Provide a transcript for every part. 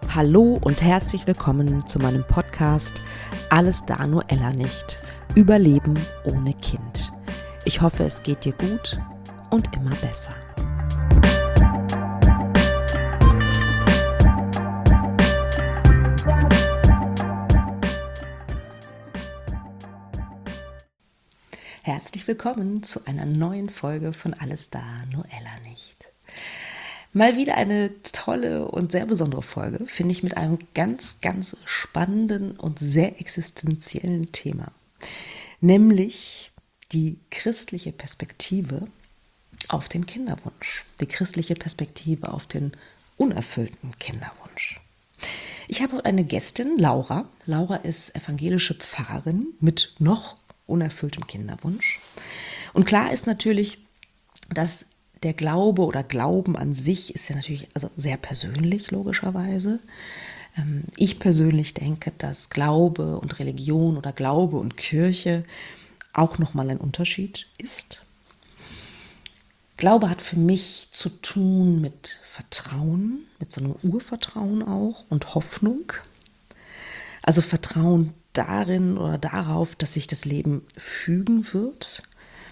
Hallo und herzlich willkommen zu meinem Podcast Alles da nur Ella nicht. Überleben ohne Kind. Ich hoffe, es geht dir gut und immer besser. Herzlich willkommen zu einer neuen Folge von Alles da nur Ella nicht. Mal wieder eine tolle und sehr besondere Folge, finde ich, mit einem ganz, ganz spannenden und sehr existenziellen Thema. Nämlich die christliche Perspektive auf den Kinderwunsch. Die christliche Perspektive auf den unerfüllten Kinderwunsch. Ich habe eine Gästin, Laura. Laura ist evangelische Pfarrerin mit noch unerfülltem Kinderwunsch. Und klar ist natürlich, dass der Glaube oder Glauben an sich ist ja natürlich sehr persönlich, logischerweise. Ich persönlich denke, dass Glaube und Religion oder Glaube und Kirche auch nochmal ein Unterschied ist. Glaube hat für mich zu tun mit Vertrauen, mit so einem Urvertrauen auch und Hoffnung. Also Vertrauen darin oder darauf, dass sich das Leben fügen wird,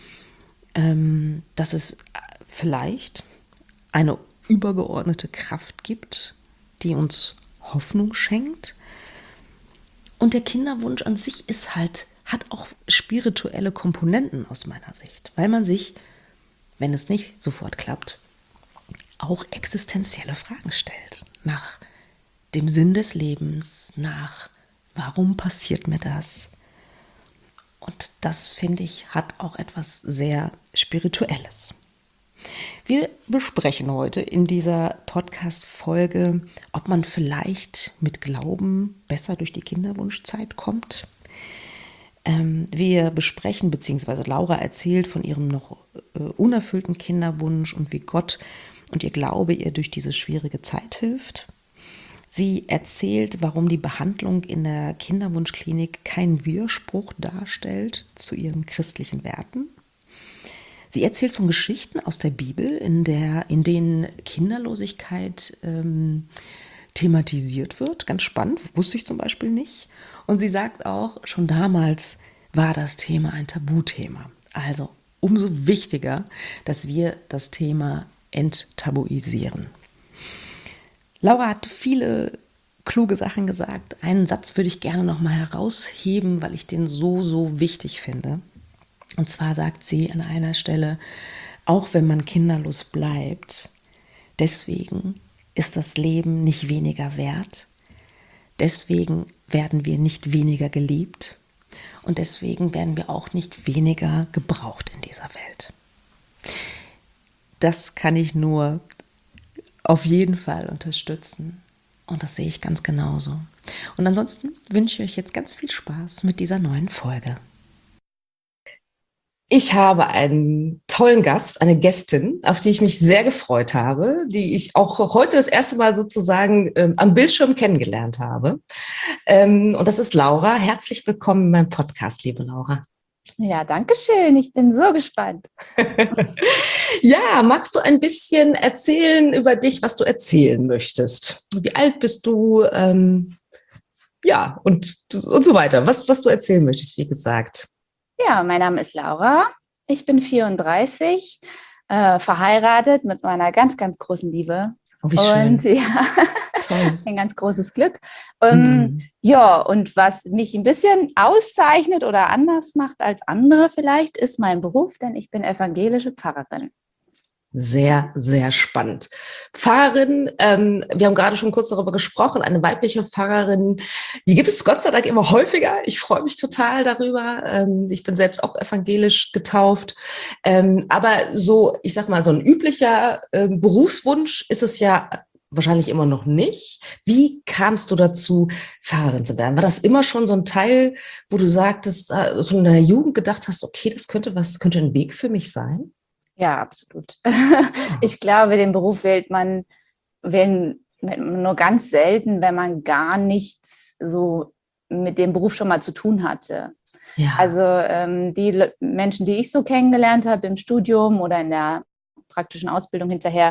dass es vielleicht eine übergeordnete Kraft gibt, die uns Hoffnung schenkt. Und der Kinderwunsch an sich hat auch spirituelle Komponenten aus meiner Sicht, weil man sich, wenn es nicht sofort klappt, auch existenzielle Fragen stellt. Nach dem Sinn des Lebens, nach warum passiert mir das? Und das, finde ich, hat auch etwas sehr Spirituelles. Wir besprechen heute in dieser Podcast-Folge, ob man vielleicht mit Glauben besser durch die Kinderwunschzeit kommt. Wir besprechen, beziehungsweise Laura erzählt von ihrem noch unerfüllten Kinderwunsch und wie Gott und ihr Glaube ihr durch diese schwierige Zeit hilft. Sie erzählt, warum die Behandlung in der Kinderwunschklinik keinen Widerspruch darstellt zu ihren christlichen Werten. Sie erzählt von Geschichten aus der Bibel, in denen Kinderlosigkeit thematisiert wird. Ganz spannend, wusste ich zum Beispiel nicht. Und sie sagt auch, schon damals war das Thema ein Tabuthema. Also umso wichtiger, dass wir das Thema enttabuisieren. Laura hat viele kluge Sachen gesagt. Einen Satz würde ich gerne noch mal herausheben, weil ich den so wichtig finde. Und zwar sagt sie an einer Stelle, auch wenn man kinderlos bleibt, deswegen ist das Leben nicht weniger wert, deswegen werden wir nicht weniger geliebt und deswegen werden wir auch nicht weniger gebraucht in dieser Welt. Das kann ich nur auf jeden Fall unterstützen und das sehe ich ganz genauso. Und ansonsten wünsche ich euch jetzt ganz viel Spaß mit dieser neuen Folge. Ich habe einen tollen Gast, eine Gästin, auf die ich mich sehr gefreut habe, die ich auch heute das erste Mal sozusagen am Bildschirm kennengelernt habe. Und das ist Laura. Herzlich willkommen in meinem Podcast, liebe Laura. Ja, danke schön. Ich bin so gespannt. Ja, magst du ein bisschen erzählen über dich, was du erzählen möchtest? Wie alt bist du? Ja, und so weiter. Was du erzählen möchtest, wie gesagt. Ja, mein Name ist Laura. Ich bin 34, verheiratet mit meiner ganz, ganz großen Liebe. Oh, wie schön. Und ja, Toll. ein ganz großes Glück. Ja, und was mich ein bisschen auszeichnet oder anders macht als andere vielleicht, ist mein Beruf, denn ich bin evangelische Pfarrerin. Sehr, sehr spannend. Pfarrerin, wir haben gerade schon kurz darüber gesprochen, eine weibliche Pfarrerin, die gibt es Gott sei Dank immer häufiger. Ich freue mich total darüber. Ich bin selbst auch evangelisch getauft. Aber so, ich sag mal, so ein üblicher Berufswunsch ist es ja wahrscheinlich immer noch nicht. Wie kamst du dazu, Pfarrerin zu werden? War das immer schon so ein Teil, wo du sagtest, so in deiner Jugend gedacht hast, okay, das könnte ein Weg für mich sein? Ja, absolut. Ich glaube, den Beruf wählt man nur ganz selten, wenn man gar nichts so mit dem Beruf schon mal zu tun hatte. Ja. Also die Menschen, die ich so kennengelernt habe im Studium oder in der praktischen Ausbildung hinterher,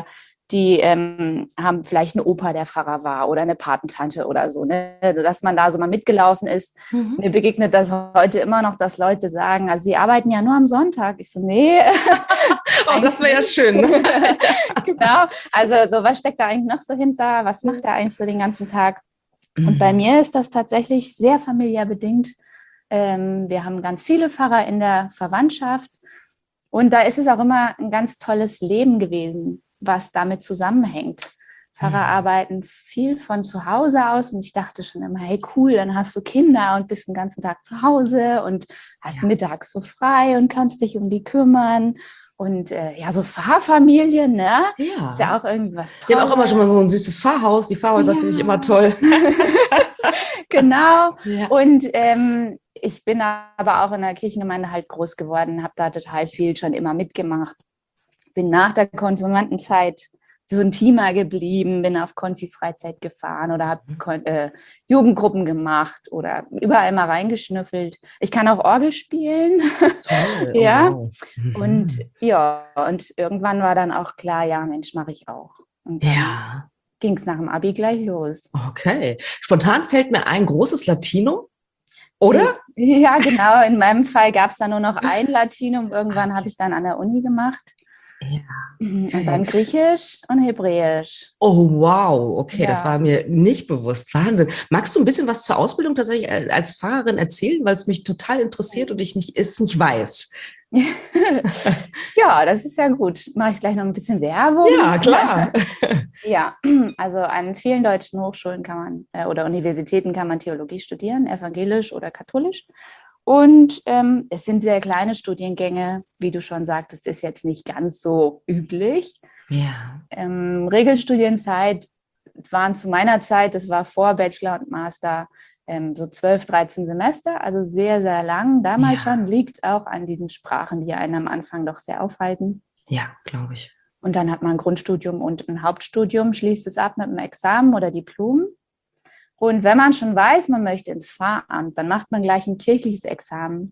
die haben vielleicht einen Opa, der Pfarrer war oder eine Patentante oder so, ne? Dass man da so mal mitgelaufen ist. Mir begegnet das heute immer noch, dass Leute sagen, also sie arbeiten ja nur am Sonntag. Ich so, nee. Oh, das wäre ja schön. Ne? Genau, also so, was steckt da eigentlich noch so hinter? Was macht er eigentlich so den ganzen Tag? Und bei mir ist das tatsächlich sehr familiär bedingt. Wir haben ganz viele Pfarrer in der Verwandtschaft und da ist es auch immer ein ganz tolles Leben gewesen, was damit zusammenhängt. Pfarrer arbeiten viel von zu Hause aus und ich dachte schon immer, hey cool, dann hast du Kinder und bist den ganzen Tag zu Hause und hast mittags so frei und kannst dich um die kümmern. Und ja, so Pfarrfamilien, ne? Ja. Ist ja auch irgendwie was Tolles. Wir haben auch immer schon mal so ein süßes Pfarrhaus. Die Pfarrhäuser finde ich immer toll. Genau. Ja. Und ich bin aber auch in der Kirchengemeinde halt groß geworden, habe da total viel schon immer mitgemacht. Bin nach der Konfirmandenzeit so ein Teamer geblieben, bin auf Konfi-Freizeit gefahren oder habe Jugendgruppen gemacht oder überall mal reingeschnüffelt. Ich kann auch Orgel spielen. Toll. Ja. Oh, wow. Und ja, und irgendwann war dann auch klar, ja, Mensch, mache ich auch. Und dann ging es nach dem Abi gleich los. Okay. Spontan fällt mir ein großes Latinum, oder? Ja, genau. In meinem Fall gab es dann nur noch ein Latinum. Irgendwann habe ich dann an der Uni gemacht. Ja. Und dann Griechisch und Hebräisch. Oh, wow. Okay, das Ja. war mir nicht bewusst. Wahnsinn. Magst du ein bisschen was zur Ausbildung tatsächlich als Pfarrerin erzählen, weil es mich total interessiert und ich es nicht weiß? Ja, das ist ja gut. Mache ich gleich noch ein bisschen Werbung. Ja, klar. Ja, also an vielen deutschen Hochschulen kann man oder Universitäten kann man Theologie studieren, evangelisch oder katholisch. Und es sind sehr kleine Studiengänge, wie du schon sagtest, ist jetzt nicht ganz so üblich. Ja. Regelstudienzeit waren zu meiner Zeit, das war vor Bachelor und Master, so 12, 13 Semester, also sehr, sehr lang. Damals schon, liegt auch an diesen Sprachen, die einen am Anfang doch sehr aufhalten. Ja, glaube ich. Und dann hat man ein Grundstudium und ein Hauptstudium, schließt es ab mit einem Examen oder Diplom. Und wenn man schon weiß, man möchte ins Pfarramt, dann macht man gleich ein kirchliches Examen.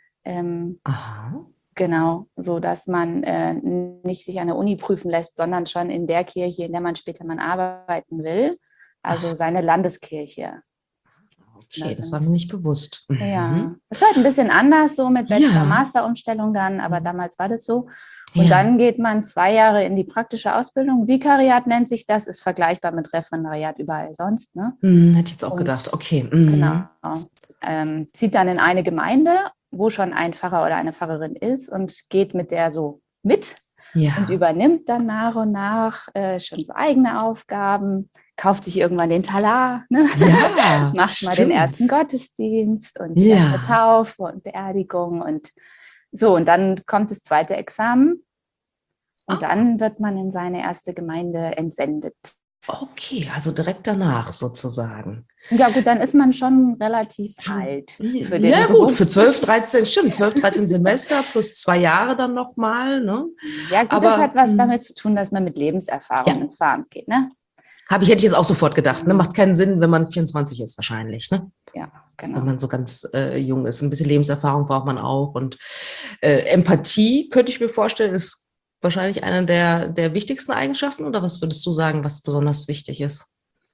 Aha. Genau, so dass man nicht sich an der Uni prüfen lässt, sondern schon in der Kirche, in der man später mal arbeiten will, also seine Landeskirche. Okay, das war mir nicht bewusst. Ja, das war halt ein bisschen anders so mit Bachelor-Master-Umstellung dann, aber damals war das so. Und dann geht man 2 Jahre in die praktische Ausbildung. Vikariat nennt sich das, ist vergleichbar mit Referendariat überall sonst. Ne? Hätte ich jetzt auch gedacht, okay. Genau. Zieht dann in eine Gemeinde, wo schon ein Pfarrer oder eine Pfarrerin ist und geht mit der so mit und übernimmt dann nach und nach schon so eigene Aufgaben, kauft sich irgendwann den Talar, ne? Ja, macht mal den ersten Gottesdienst und die erste Taufe und Beerdigung und so. Und dann kommt das zweite Examen und dann wird man in seine erste Gemeinde entsendet. Okay, also direkt danach sozusagen. Ja gut, dann ist man schon relativ alt. Für den gut, für 12, 13, stimmt, 12, 13 Semester plus 2 Jahre dann nochmal. Ne? Ja gut, aber das hat was damit zu tun, dass man mit Lebenserfahrung ins Pfarramt geht, ne? Hätte ich jetzt auch sofort gedacht. Ne? Macht keinen Sinn, wenn man 24 ist wahrscheinlich. Ne? Ja, genau. Wenn man so ganz jung ist. Ein bisschen Lebenserfahrung braucht man auch. Und Empathie, könnte ich mir vorstellen, ist wahrscheinlich eine der wichtigsten Eigenschaften. Oder was würdest du sagen, was besonders wichtig ist?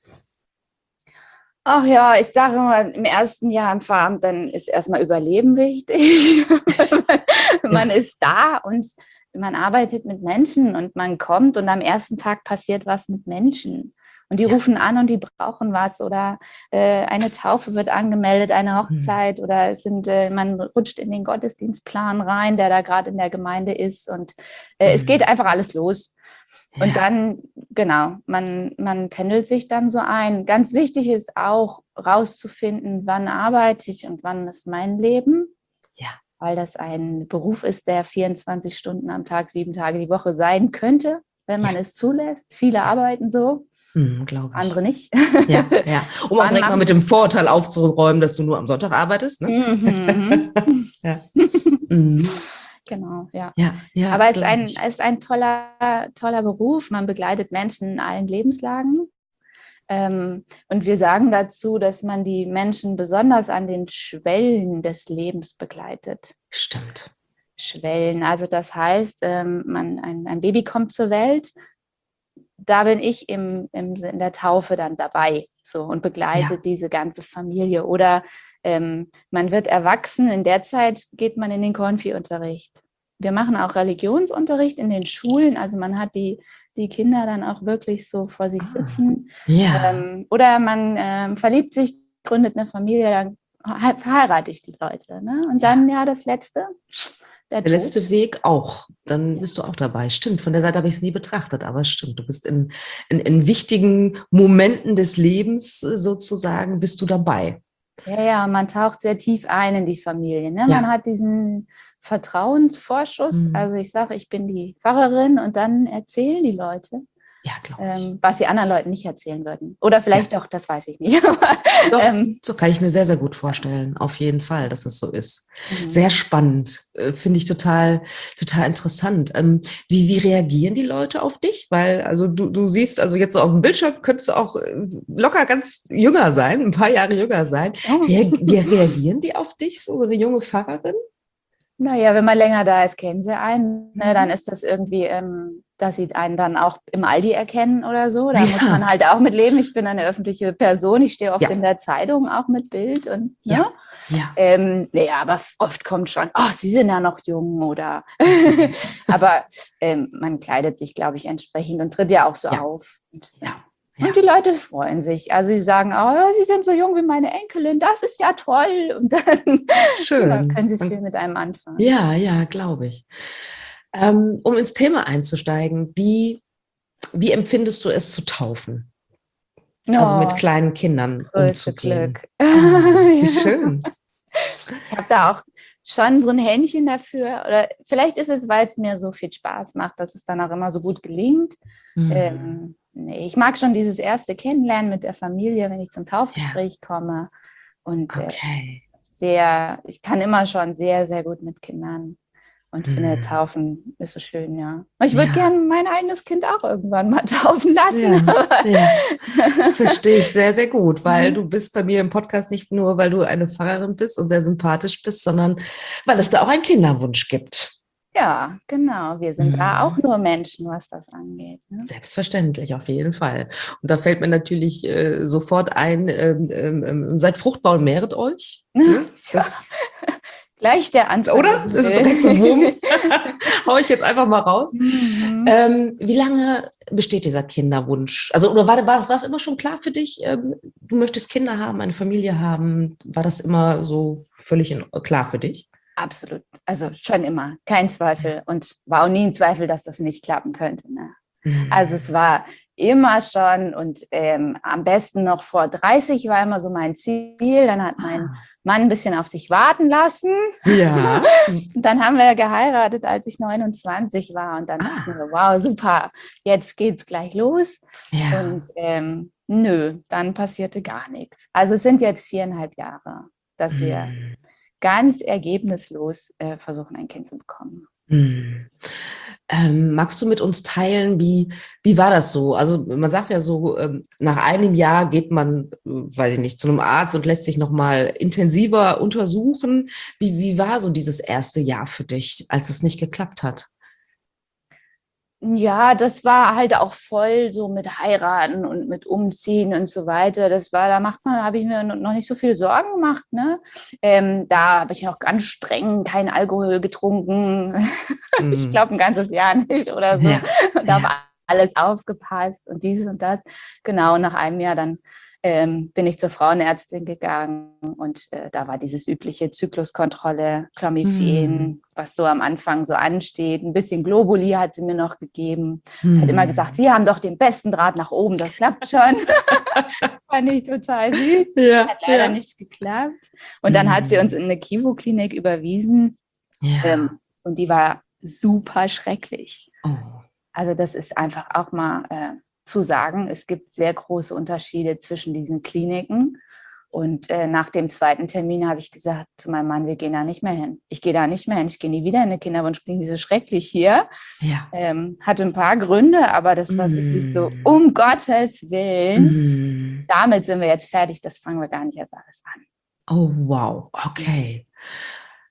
Ach ja, ich sage mal, im ersten Jahr im Pfarramt, dann ist erstmal Überleben wichtig. Man ist da und man arbeitet mit Menschen und man kommt und am ersten Tag passiert was mit Menschen. Und die rufen an und die brauchen was oder eine Taufe wird angemeldet, eine Hochzeit oder man rutscht in den Gottesdienstplan rein, der da gerade in der Gemeinde ist und es geht einfach alles los. Und dann, genau, man pendelt sich dann so ein. Ganz wichtig ist auch rauszufinden, wann arbeite ich und wann ist mein Leben. Ja. Weil das ein Beruf ist, der 24 Stunden am Tag, 7 Tage die Woche sein könnte, wenn man es zulässt. Viele arbeiten so. Glaube ich. Andere nicht. Ja. Um auch direkt mal mit dem Vorurteil aufzuräumen, dass du nur am Sonntag arbeitest. Ne? Genau, ja. Aber es ist ein toller Beruf. Man begleitet Menschen in allen Lebenslagen. Und wir sagen dazu, dass man die Menschen besonders an den Schwellen des Lebens begleitet. da bin ich in der Taufe dann dabei so und begleite diese ganze Familie. Oder man wird erwachsen, in der Zeit geht man in den Konfi-Unterricht. Wir machen auch Religionsunterricht in den Schulen, also man hat die Kinder dann auch wirklich so vor sich sitzen. Oder man verliebt sich, gründet eine Familie, dann verheirate ich die Leute. Ne? Und dann das Letzte. Der letzte Weg auch. Dann bist du auch dabei. Stimmt, von der Seite habe ich es nie betrachtet, aber stimmt, du bist in wichtigen Momenten des Lebens sozusagen, bist du dabei. Ja, man taucht sehr tief ein in die Familie. Ne? Man hat diesen Vertrauensvorschuss. Also ich sage, ich bin die Pfarrerin und dann erzählen die Leute, was sie anderen Leuten nicht erzählen würden. Oder vielleicht doch, das weiß ich nicht. Doch, so kann ich mir sehr, sehr gut vorstellen. Auf jeden Fall, dass es so ist. Sehr spannend. Finde ich total, total interessant. Wie reagieren die Leute auf dich? Weil, also du siehst, also jetzt so auf dem Bildschirm könntest du auch locker ganz jünger sein, ein paar Jahre jünger sein. Wie reagieren die auf dich, so eine junge Pfarrerin? Naja, wenn man länger da ist, kennen sie einen. Ne? Dann ist das irgendwie, dass sie einen dann auch im Aldi erkennen oder so. Da muss man halt auch mit leben. Ich bin eine öffentliche Person. Ich stehe oft in der Zeitung auch mit Bild. Und, ne? Aber oft kommt schon, Sie sind ja noch jung oder. Aber man kleidet sich, glaube ich, entsprechend und tritt ja auch so auf. Und, und die Leute freuen sich. Also sie sagen, Sie sind so jung wie meine Enkelin, das ist ja toll. Und dann können sie viel mit einem anfangen. Ja, glaube ich. Um ins Thema einzusteigen, wie empfindest du es zu taufen? Also mit kleinen Kindern umzugehen. Glück. Wie schön. Ich habe da auch schon so ein Händchen dafür. Oder vielleicht ist es, weil es mir so viel Spaß macht, dass es dann auch immer so gut gelingt. Ich mag schon dieses erste Kennenlernen mit der Familie, wenn ich zum Taufgespräch komme. Und ich kann immer schon sehr, sehr gut mit Kindern. Und finde, Taufen ist so schön, Ich würde gerne mein eigenes Kind auch irgendwann mal taufen lassen. Verstehe ich sehr, sehr gut, weil du bist bei mir im Podcast nicht nur, weil du eine Pfarrerin bist und sehr sympathisch bist, sondern weil es da auch einen Kinderwunsch gibt. Ja, genau. Wir sind da auch nur Menschen, was das angeht. Ne? Selbstverständlich, auf jeden Fall. Und da fällt mir natürlich sofort ein, seid fruchtbar und mehret euch. Ne? Gleich der Anfang. Oder? Das ist direkt so Wumm. Hau ich jetzt einfach mal raus. Wie lange besteht dieser Kinderwunsch? Also, oder war es immer schon klar für dich, du möchtest Kinder haben, eine Familie haben? War das immer so völlig klar für dich? Absolut. Also schon immer. Kein Zweifel. Und war auch nie ein Zweifel, dass das nicht klappen könnte. Ne? Also es war immer schon und am besten noch vor 30 war immer so mein Ziel. Dann hat mein Mann ein bisschen auf sich warten lassen. Ja. Dann haben wir geheiratet, als ich 29 war. Und dann dachten wir, wow, super, jetzt geht's gleich los. Ja. Und dann passierte gar nichts. Also es sind jetzt 4,5 Jahre, dass wir ganz ergebnislos versuchen, ein Kind zu bekommen. Magst du mit uns teilen, wie war das so? Also man sagt ja so, nach einem Jahr geht man, weiß ich nicht, zu einem Arzt und lässt sich nochmal intensiver untersuchen. Wie war so dieses erste Jahr für dich, als es nicht geklappt hat? Ja, das war halt auch voll so mit Heiraten und mit Umziehen und so weiter. Habe ich mir noch nicht so viel Sorgen gemacht, ne? Da habe ich noch ganz streng keinen Alkohol getrunken. Ich glaube, ein ganzes Jahr nicht oder so. Ja. Da war alles aufgepasst und dies und das. Genau, nach einem Jahr dann bin ich zur Frauenärztin gegangen und da war dieses übliche Zykluskontrolle, Clomiphen, was so am Anfang so ansteht. Ein bisschen Globuli hat sie mir noch gegeben. Hat immer gesagt, Sie haben doch den besten Draht nach oben, das klappt schon. Fand ich total süß. Ja, hat leider nicht geklappt. Und dann hat sie uns in eine Kivo-Klinik überwiesen und die war super schrecklich. Oh. Also das ist einfach auch mal zu sagen, es gibt sehr große Unterschiede zwischen diesen Kliniken. Und nach dem zweiten Termin habe ich gesagt zu meinem Mann, wir gehen da nicht mehr hin. Ich gehe da nicht mehr hin, ich gehe nie wieder in eine Kinderwunschklinik, die ist so schrecklich hier. Ja. Hatte ein paar Gründe, aber das war wirklich so, um Gottes Willen. Damit sind wir jetzt fertig, das fangen wir gar nicht erst alles an. Oh, wow, okay.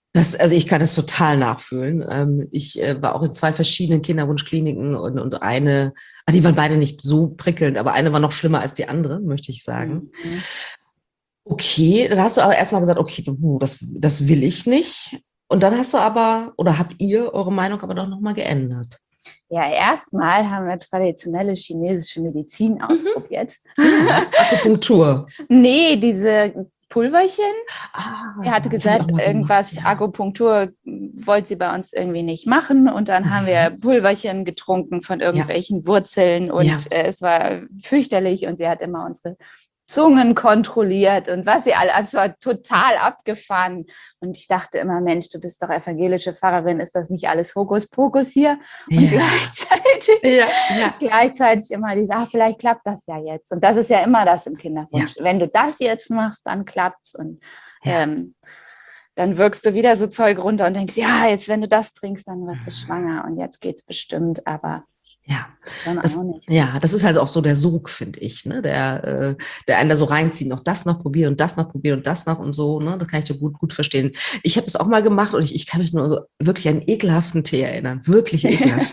Also ich kann das total nachfühlen. Ich war auch in 2 verschiedenen Kinderwunschkliniken und die waren beide nicht so prickelnd, aber eine war noch schlimmer als die andere, möchte ich sagen. Mhm. Okay, dann hast du aber erstmal gesagt, okay, das will ich nicht. Und dann hast du aber, oder habt ihr eure Meinung aber doch nochmal geändert? Ja, erstmal haben wir traditionelle chinesische Medizin ausprobiert. Ja, Akupunktur. Nee, diese Pulverchen. Er hatte Das habe ich auch gesagt, mal gemacht, irgendwas ja. Akupunktur wollte sie bei uns irgendwie nicht machen. Und dann haben wir Mhm. Pulverchen getrunken von Ja, irgendwelchen Wurzeln und ja. es war fürchterlich und sie hat immer unsere Zungen kontrolliert und was sie alles, es war total abgefahren. Und ich dachte immer, Mensch, du bist doch evangelische Pfarrerin, ist das nicht alles Hokuspokus hier? Und Ja, ja, gleichzeitig immer diese, vielleicht klappt das ja jetzt. Und das ist ja immer das im ja, Kinderwunsch. Wenn du das jetzt machst, dann klappt's. Und ja. dann wirkst du wieder so Zeug runter und denkst, ja, jetzt, wenn du das trinkst, dann wirst du schwanger und jetzt geht's bestimmt, aber Ja, dann auch nicht. das ist halt auch so der Sog, finde ich, ne? Der einen da so reinzieht, noch das noch probieren und das noch probieren und das noch und so, ne? Das kann ich dir gut verstehen. Ich habe es auch mal gemacht und ich kann mich nur so wirklich an einen ekelhaften Tee erinnern. Wirklich ekelhaft.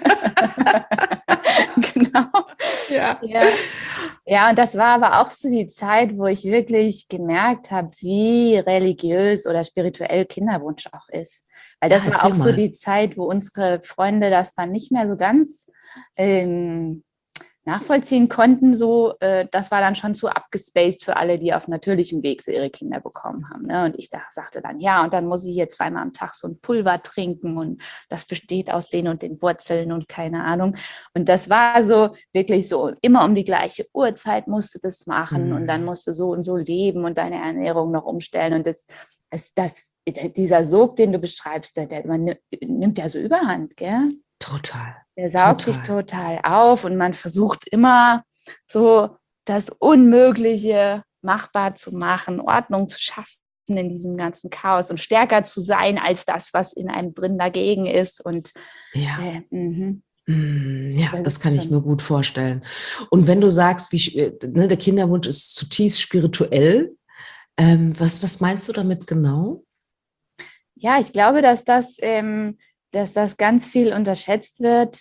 Genau. Ja. Ja. Ja, und das war aber auch so die Zeit, wo ich wirklich gemerkt habe, wie religiös oder spirituell Kinderwunsch auch ist. Weil Ja, das war erzähl auch so mal. die Zeit, wo unsere Freunde das dann nicht mehr so ganz nachvollziehen konnten, so, das war dann schon zu abgespaced für alle, die auf natürlichem Weg so ihre Kinder bekommen haben. Ne? Und ich sagte dann, ja, und dann muss ich hier 2-mal am Tag so ein Pulver trinken und das besteht aus den und den Wurzeln und keine Ahnung. Und das war so wirklich so, immer um die gleiche Uhrzeit musst du das machen und dann Hm. musst du so und so leben und deine Ernährung noch umstellen. Und dieser Sog, den du beschreibst, man nimmt ja so Überhand, gell? Total. Der saugt dich Total. total auf und man versucht immer so das Unmögliche machbar zu machen, Ordnung zu schaffen in diesem ganzen Chaos und stärker zu sein als das, was in einem drin dagegen ist. Und Ja. mhm, Ja, das das ist kann ich schon. mir gut vorstellen. Und wenn du sagst, ne, der Kinderwunsch ist zutiefst spirituell, was meinst du damit genau? Ja, ich glaube, dass das ganz viel unterschätzt wird,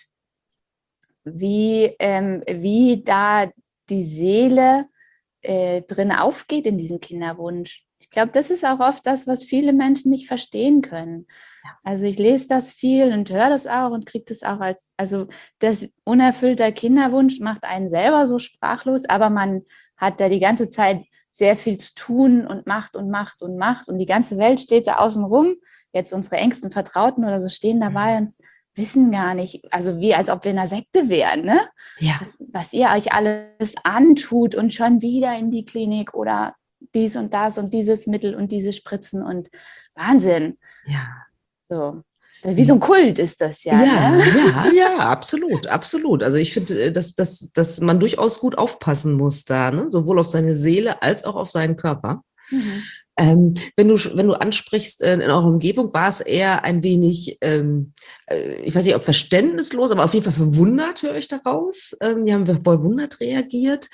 wie da die Seele drin aufgeht in diesem Kinderwunsch. Ich glaube, das ist auch oft das, was viele Menschen nicht verstehen können. Also ich lese das viel und höre das auch und kriege das auch also das unerfüllter Kinderwunsch macht einen selber so sprachlos, aber man hat da die ganze Zeit sehr viel zu tun und macht und macht und macht und die ganze Welt steht da außen rum. Jetzt unsere engsten Vertrauten oder so stehen dabei und wissen gar nicht, also wie als ob wir in einer Sekte wären, ne? Ja, Was ihr euch alles antut und schon wieder in die Klinik oder dies und das und dieses Mittel und diese Spritzen und Wahnsinn. ja. So. Wie so ein Kult ist das ja, ne? Ja, absolut, absolut. Also ich finde, dass man durchaus gut aufpassen muss da, ne? Sowohl auf seine Seele als auch auf seinen Körper. Mhm. Wenn du ansprichst, in eurer Umgebung war es eher ein wenig, ich weiß nicht, ob verständnislos, aber auf jeden Fall verwundert, höre ich daraus. Die haben verwundert reagiert.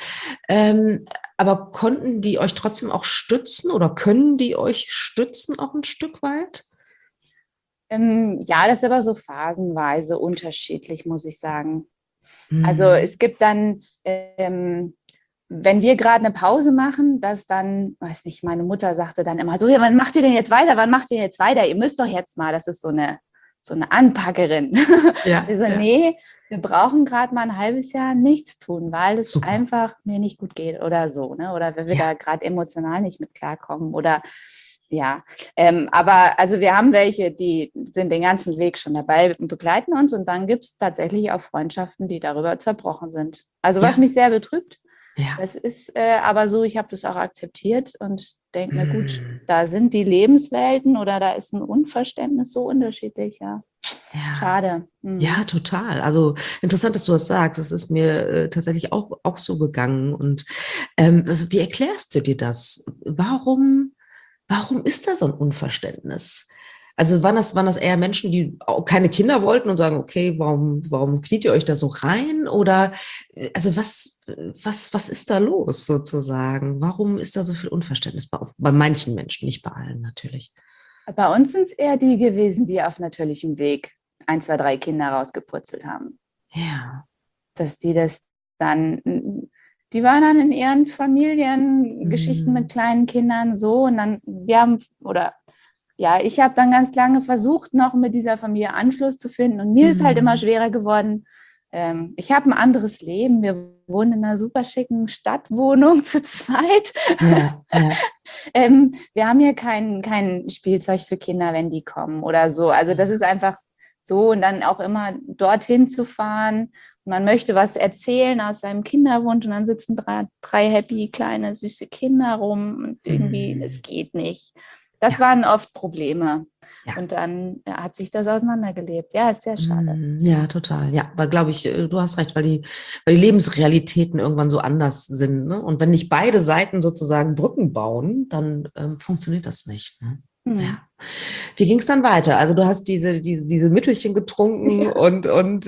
Aber konnten die euch trotzdem auch stützen oder können die euch stützen auch ein Stück weit? Ja, das ist aber so phasenweise unterschiedlich, muss ich sagen. Also Hm. es gibt dann, wenn wir gerade eine Pause machen, dass dann, weiß nicht, meine Mutter sagte dann immer so, ja, wann macht ihr denn jetzt weiter? Wann macht ihr jetzt weiter? Ihr müsst doch jetzt mal, das ist so eine Anpackerin. Ja, Wir so, ja. nee, wir brauchen gerade mal ein halbes Jahr nichts tun, weil es Super. einfach mir nicht gut geht oder so, ne? Oder wenn wir Ja, da gerade emotional nicht mit klarkommen oder ja, aber also wir haben welche, die sind den ganzen Weg schon dabei und begleiten uns und dann gibt es tatsächlich auch Freundschaften, die darüber zerbrochen sind. Also was ja, mich sehr betrübt, ja. das ist aber so, ich habe das auch akzeptiert und denke mir, gut, Hm. da sind die Lebenswelten oder da ist ein Unverständnis so unterschiedlich, ja. Ja. Schade. Ja, Mhm. total. Also interessant, dass du das sagst. Das ist mir tatsächlich auch so gegangen. Und wie erklärst du dir das? Warum ist da so ein Unverständnis? Also waren das eher Menschen, die auch keine Kinder wollten und sagen, okay, warum kniet ihr euch da so rein? Oder also was ist da los sozusagen? Warum ist da so viel Unverständnis bei manchen Menschen, nicht bei allen natürlich? Bei uns sind es eher die gewesen, die auf natürlichem Weg 1, 2, 3 Kinder rausgepurzelt haben. Ja. Dass die das dann, die waren dann in ihren Familiengeschichten mit kleinen Kindern so und dann, ich habe dann ganz lange versucht, noch mit dieser Familie Anschluss zu finden und mir ist halt immer schwerer geworden. Ich habe ein anderes Leben. Wir wohnen in einer super schicken Stadtwohnung zu zweit. Ja, ja. Wir haben hier kein Spielzeug für Kinder, wenn die kommen oder so. Also das ist einfach so und dann auch immer dorthin zu fahren. Und man möchte was erzählen aus seinem Kinderwunsch und dann sitzen drei happy kleine süße Kinder rum und irgendwie, es geht nicht. Das waren oft Probleme. Ja. Und dann hat sich das auseinandergelebt. Ja, ist sehr schade. Ja, total. Ja, weil, glaube ich, du hast recht, weil die Lebensrealitäten irgendwann so anders sind. Ne? Und wenn nicht beide Seiten sozusagen Brücken bauen, dann funktioniert das nicht. Ne? Ja. Wie ging es dann weiter? Also du hast diese Mittelchen getrunken und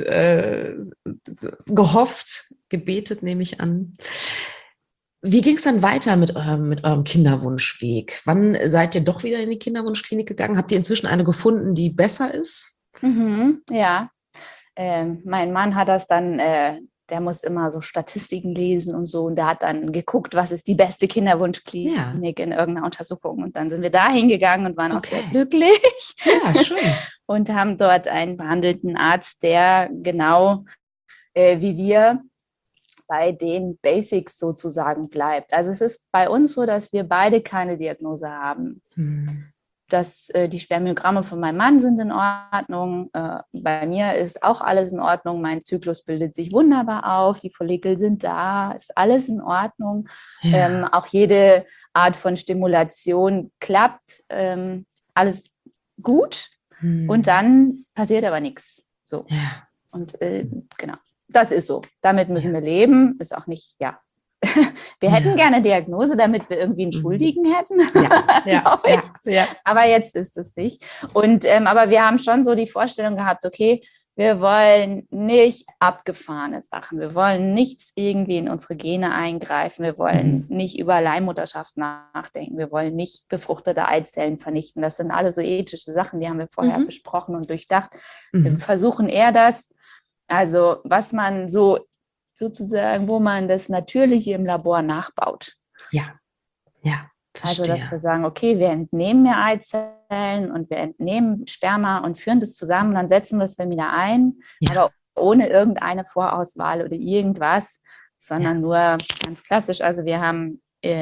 gehofft, gebetet, nehme ich an. Wie ging es dann weiter mit eurem Kinderwunschweg? Wann seid ihr doch wieder in die Kinderwunschklinik gegangen? Habt ihr inzwischen eine gefunden, die besser ist? Ja, mein Mann hat das dann, der muss immer so Statistiken lesen und so. Und der hat dann geguckt, was ist die beste Kinderwunschklinik in irgendeiner Untersuchung. Und dann sind wir da hingegangen und waren auch sehr glücklich. Ja, schön. Und haben dort einen behandelten Arzt, der genau wie wir bei den Basics sozusagen bleibt. Also es ist bei uns so, dass wir beide keine Diagnose haben. Die Spermiogramme von meinem Mann sind in Ordnung. Bei mir ist auch alles in Ordnung. Mein Zyklus bildet sich wunderbar auf. Die Follikel sind da. Ist alles in Ordnung. Ja. Auch jede Art von Stimulation klappt. Alles gut. Und dann passiert aber nichts. So. Ja. Und genau. Das ist so. Damit müssen wir leben. Ist auch nicht, wir hätten gerne Diagnose, damit wir irgendwie einen Schuldigen hätten. Ja. Aber jetzt ist es nicht. Und aber wir haben schon so die Vorstellung gehabt, okay, wir wollen nicht abgefahrene Sachen. Wir wollen nichts irgendwie in unsere Gene eingreifen. Wir wollen nicht über Leihmutterschaft nachdenken. Wir wollen nicht befruchtete Eizellen vernichten. Das sind alle so ethische Sachen, die haben wir vorher besprochen und durchdacht. Wir versuchen eher das, also was man sozusagen, wo man das Natürliche im Labor nachbaut. Ja. Verstehe. Also dass wir sagen, okay, wir entnehmen mir Eizellen und wir entnehmen Sperma und führen das zusammen und dann setzen wir es wieder ein, aber ohne irgendeine Vorauswahl oder irgendwas, sondern nur ganz klassisch. Also wir haben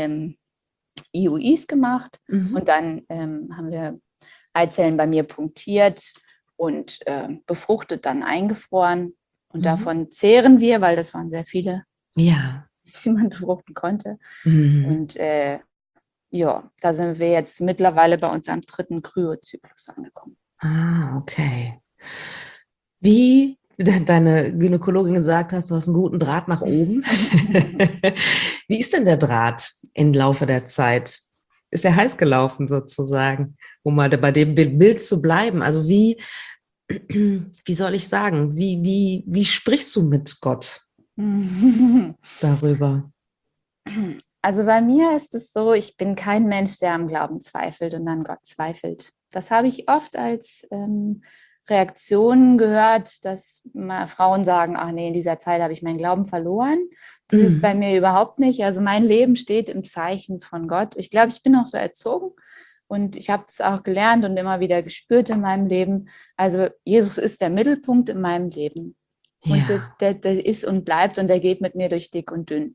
IUIs gemacht und dann haben wir Eizellen bei mir punktiert und befruchtet, dann eingefroren. Und davon zehren wir, weil das waren sehr viele, die man befruchten konnte. Und da sind wir jetzt mittlerweile bei unserem 3. Kryozyklus angekommen. Ah, okay. Wie deine Gynäkologin gesagt hast, du hast einen guten Draht nach oben. Wie ist denn der Draht im Laufe der Zeit? Ist er heiß gelaufen sozusagen, um mal bei dem Bild zu bleiben? Also wie soll ich sagen, wie sprichst du mit Gott darüber? Also bei mir ist es so, ich bin kein Mensch, der am Glauben zweifelt und an Gott zweifelt. Das habe ich oft als Reaktion gehört, dass mal Frauen sagen, ach nee, in dieser Zeit habe ich meinen Glauben verloren. Das ist bei mir überhaupt nicht. Also mein Leben steht im Zeichen von Gott. Ich glaube, ich bin auch so erzogen. Und ich habe es auch gelernt und immer wieder gespürt in meinem Leben. Also Jesus ist der Mittelpunkt in meinem Leben. Und der ist und bleibt und der geht mit mir durch dick und dünn.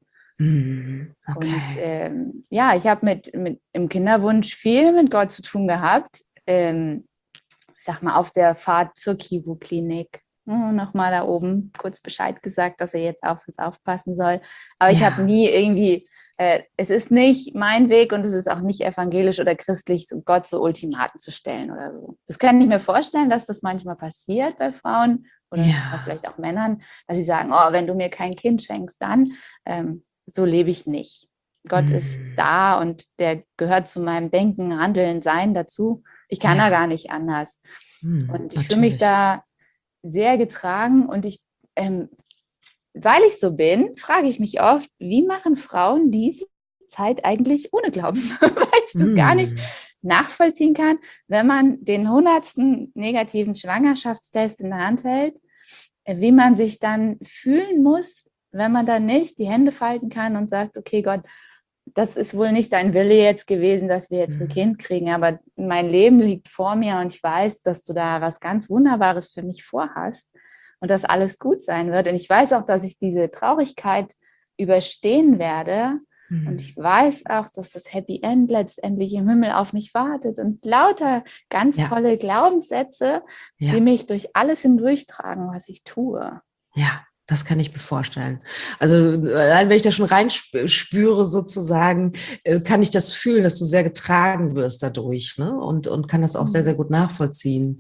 Okay. Und ich habe im Kinderwunsch viel mit Gott zu tun gehabt. Sag mal, auf der Fahrt zur Kivu-Klinik. Nochmal da oben kurz Bescheid gesagt, dass er jetzt auf uns aufpassen soll. Aber ich habe nie irgendwie... es ist nicht mein Weg und es ist auch nicht evangelisch oder christlich, so Gott so Ultimaten zu stellen oder so. Das kann ich mir vorstellen, dass das manchmal passiert bei Frauen oder vielleicht auch Männern, dass sie sagen, oh, wenn du mir kein Kind schenkst, dann so lebe ich nicht. Gott ist da und der gehört zu meinem Denken, Handeln, Sein dazu. Ich kann da gar nicht anders. Und ich fühle mich da sehr getragen und weil ich so bin, frage ich mich oft, wie machen Frauen diese Zeit eigentlich ohne Glauben? Weil ich das gar nicht nachvollziehen kann, wenn man den 100. negativen Schwangerschaftstest in der Hand hält, wie man sich dann fühlen muss, wenn man dann nicht die Hände falten kann und sagt, okay Gott, das ist wohl nicht dein Wille jetzt gewesen, dass wir jetzt ein Kind kriegen, aber mein Leben liegt vor mir und ich weiß, dass du da was ganz Wunderbares für mich vorhast und dass alles gut sein wird. Und ich weiß auch, dass ich diese Traurigkeit überstehen werde. Und ich weiß auch, dass das Happy End letztendlich im Himmel auf mich wartet und lauter ganz tolle Glaubenssätze, die mich durch alles hindurchtragen, was ich tue. Ja, das kann ich mir vorstellen. Also wenn ich da schon reinspüre sozusagen, kann ich das fühlen, dass du sehr getragen wirst dadurch, ne? Und kann das auch sehr, sehr gut nachvollziehen.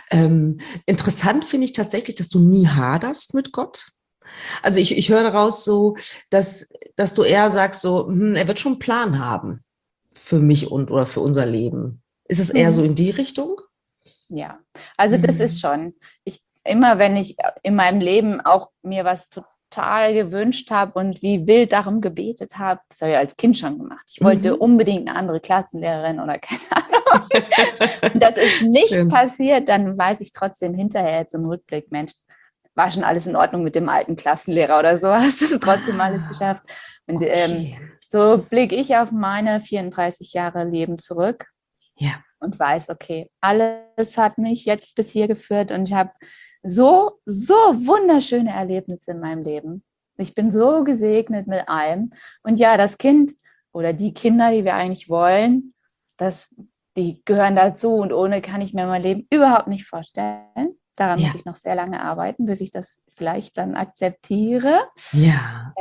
Interessant finde ich tatsächlich, dass du nie haderst mit Gott. Also ich höre daraus so, dass du eher sagst so, er wird schon einen Plan haben für mich oder für unser Leben. Ist es eher so in die Richtung? Ja, also das ist schon. Immer wenn ich in meinem Leben auch mir was total gewünscht habe und wie wild darum gebetet habe, das habe ich als Kind schon gemacht. Ich wollte unbedingt eine andere Klassenlehrerin oder keine Ahnung. Und das ist nicht passiert, dann weiß ich trotzdem hinterher zum Rückblick, Mensch, war schon alles in Ordnung mit dem alten Klassenlehrer oder so, hast du es trotzdem alles geschafft. Und so blicke ich auf meine 34 Jahre Leben zurück. Ja. Und weiß, okay, alles hat mich jetzt bis hier geführt und ich habe so wunderschöne Erlebnisse in meinem Leben. Ich bin so gesegnet mit allem. Und ja, das Kind oder die Kinder, die wir eigentlich wollen, die gehören dazu und ohne kann ich mir mein Leben überhaupt nicht vorstellen. Daran muss ich noch sehr lange arbeiten, bis ich das vielleicht dann akzeptiere. Ja.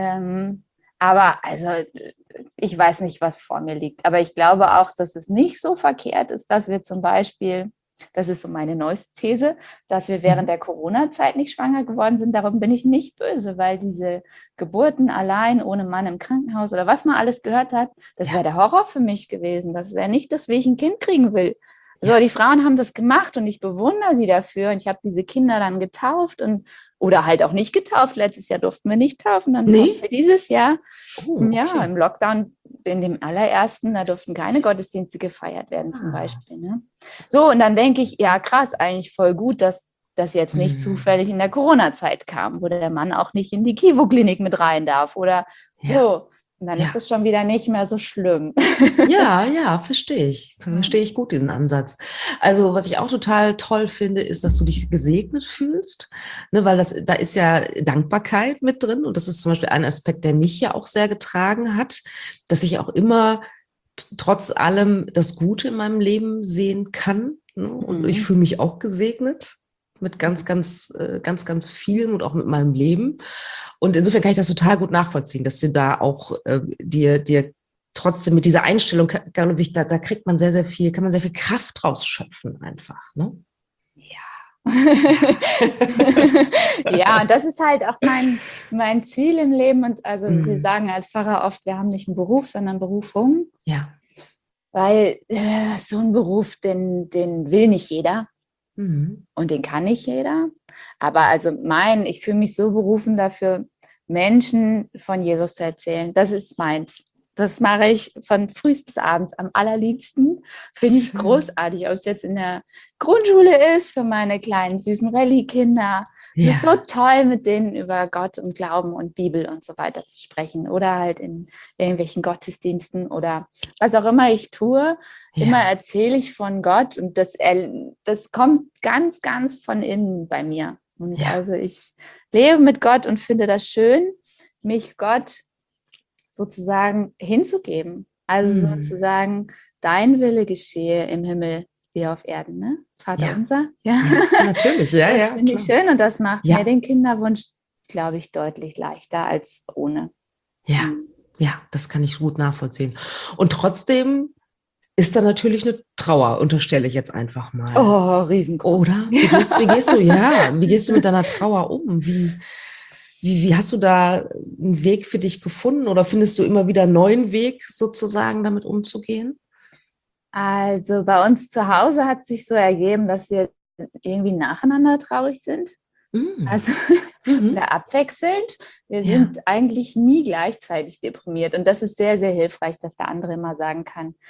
Aber also ich weiß nicht, was vor mir liegt. Aber ich glaube auch, dass es nicht so verkehrt ist, dass wir zum Beispiel, das ist so meine neueste These, dass wir während der Corona-Zeit nicht schwanger geworden sind. Darum bin ich nicht böse, weil diese Geburten allein ohne Mann im Krankenhaus oder was man alles gehört hat, das wäre der Horror für mich gewesen. Das wäre nicht das, wie ich ein Kind kriegen will. So, die Frauen haben das gemacht und ich bewundere sie dafür. Und ich habe diese Kinder dann getauft oder halt auch nicht getauft. Letztes Jahr durften wir nicht taufen, dann taufen wir dieses Jahr. Ja, im Lockdown, in dem allerersten, da durften keine Gottesdienste gefeiert werden zum Beispiel. Ne? So, und dann denke ich, ja krass, eigentlich voll gut, dass das jetzt nicht zufällig in der Corona-Zeit kam, wo der Mann auch nicht in die Kivo-Klinik mit rein darf oder so. Und dann ist es schon wieder nicht mehr so schlimm. Ja, verstehe ich. Verstehe ich gut, diesen Ansatz. Also, was ich auch total toll finde, ist, dass du dich gesegnet fühlst, ne, weil da ist ja Dankbarkeit mit drin. Und das ist zum Beispiel ein Aspekt, der mich ja auch sehr getragen hat, dass ich auch immer trotz allem das Gute in meinem Leben sehen kann. Ne? Und ich fühle mich auch gesegnet mit ganz vielen und auch mit meinem Leben. Und insofern kann ich das total gut nachvollziehen, dass du da auch dir trotzdem mit dieser Einstellung, glaube ich, da kriegt man sehr, sehr viel, kann man sehr viel Kraft rausschöpfen einfach, ne? Ja. Ja, und das ist halt auch mein Ziel im Leben. Und also wir sagen als Pfarrer oft, wir haben nicht einen Beruf, sondern Berufung. Ja. Weil so ein Beruf, den will nicht jeder. Und den kann nicht jeder. Aber also ich fühle mich so berufen dafür, Menschen von Jesus zu erzählen. Das ist meins. Das mache ich von frühs bis abends am allerliebsten. Finde ich großartig, ob es jetzt in der Grundschule ist, für meine kleinen süßen Rallye-Kinder. Es ist so toll, mit denen über Gott und Glauben und Bibel und so weiter zu sprechen. Oder halt in irgendwelchen Gottesdiensten oder was auch immer ich tue. Immer erzähle ich von Gott und das kommt ganz, ganz von innen bei mir. Und also ich lebe mit Gott und finde das schön, mich Gott sozusagen hinzugeben. Also sozusagen, dein Wille geschehe im Himmel wie auf Erden, ne? Vater unser. Ja, natürlich, das finde ich schön und das macht mir den Kinderwunsch, glaube ich, deutlich leichter als ohne. Ja, das kann ich gut nachvollziehen. Und trotzdem ist da natürlich eine Trauer, unterstelle ich jetzt einfach mal. Oh, riesengroß. Oder? Wie gehst du mit deiner Trauer um? Wie hast du da einen Weg für dich gefunden oder findest du immer wieder einen neuen Weg sozusagen damit umzugehen? Also bei uns zu Hause hat sich so ergeben, dass wir irgendwie nacheinander traurig sind. Also oder abwechselnd. Wir sind eigentlich nie gleichzeitig deprimiert. Und das ist sehr, sehr hilfreich, dass der andere immer sagen kann,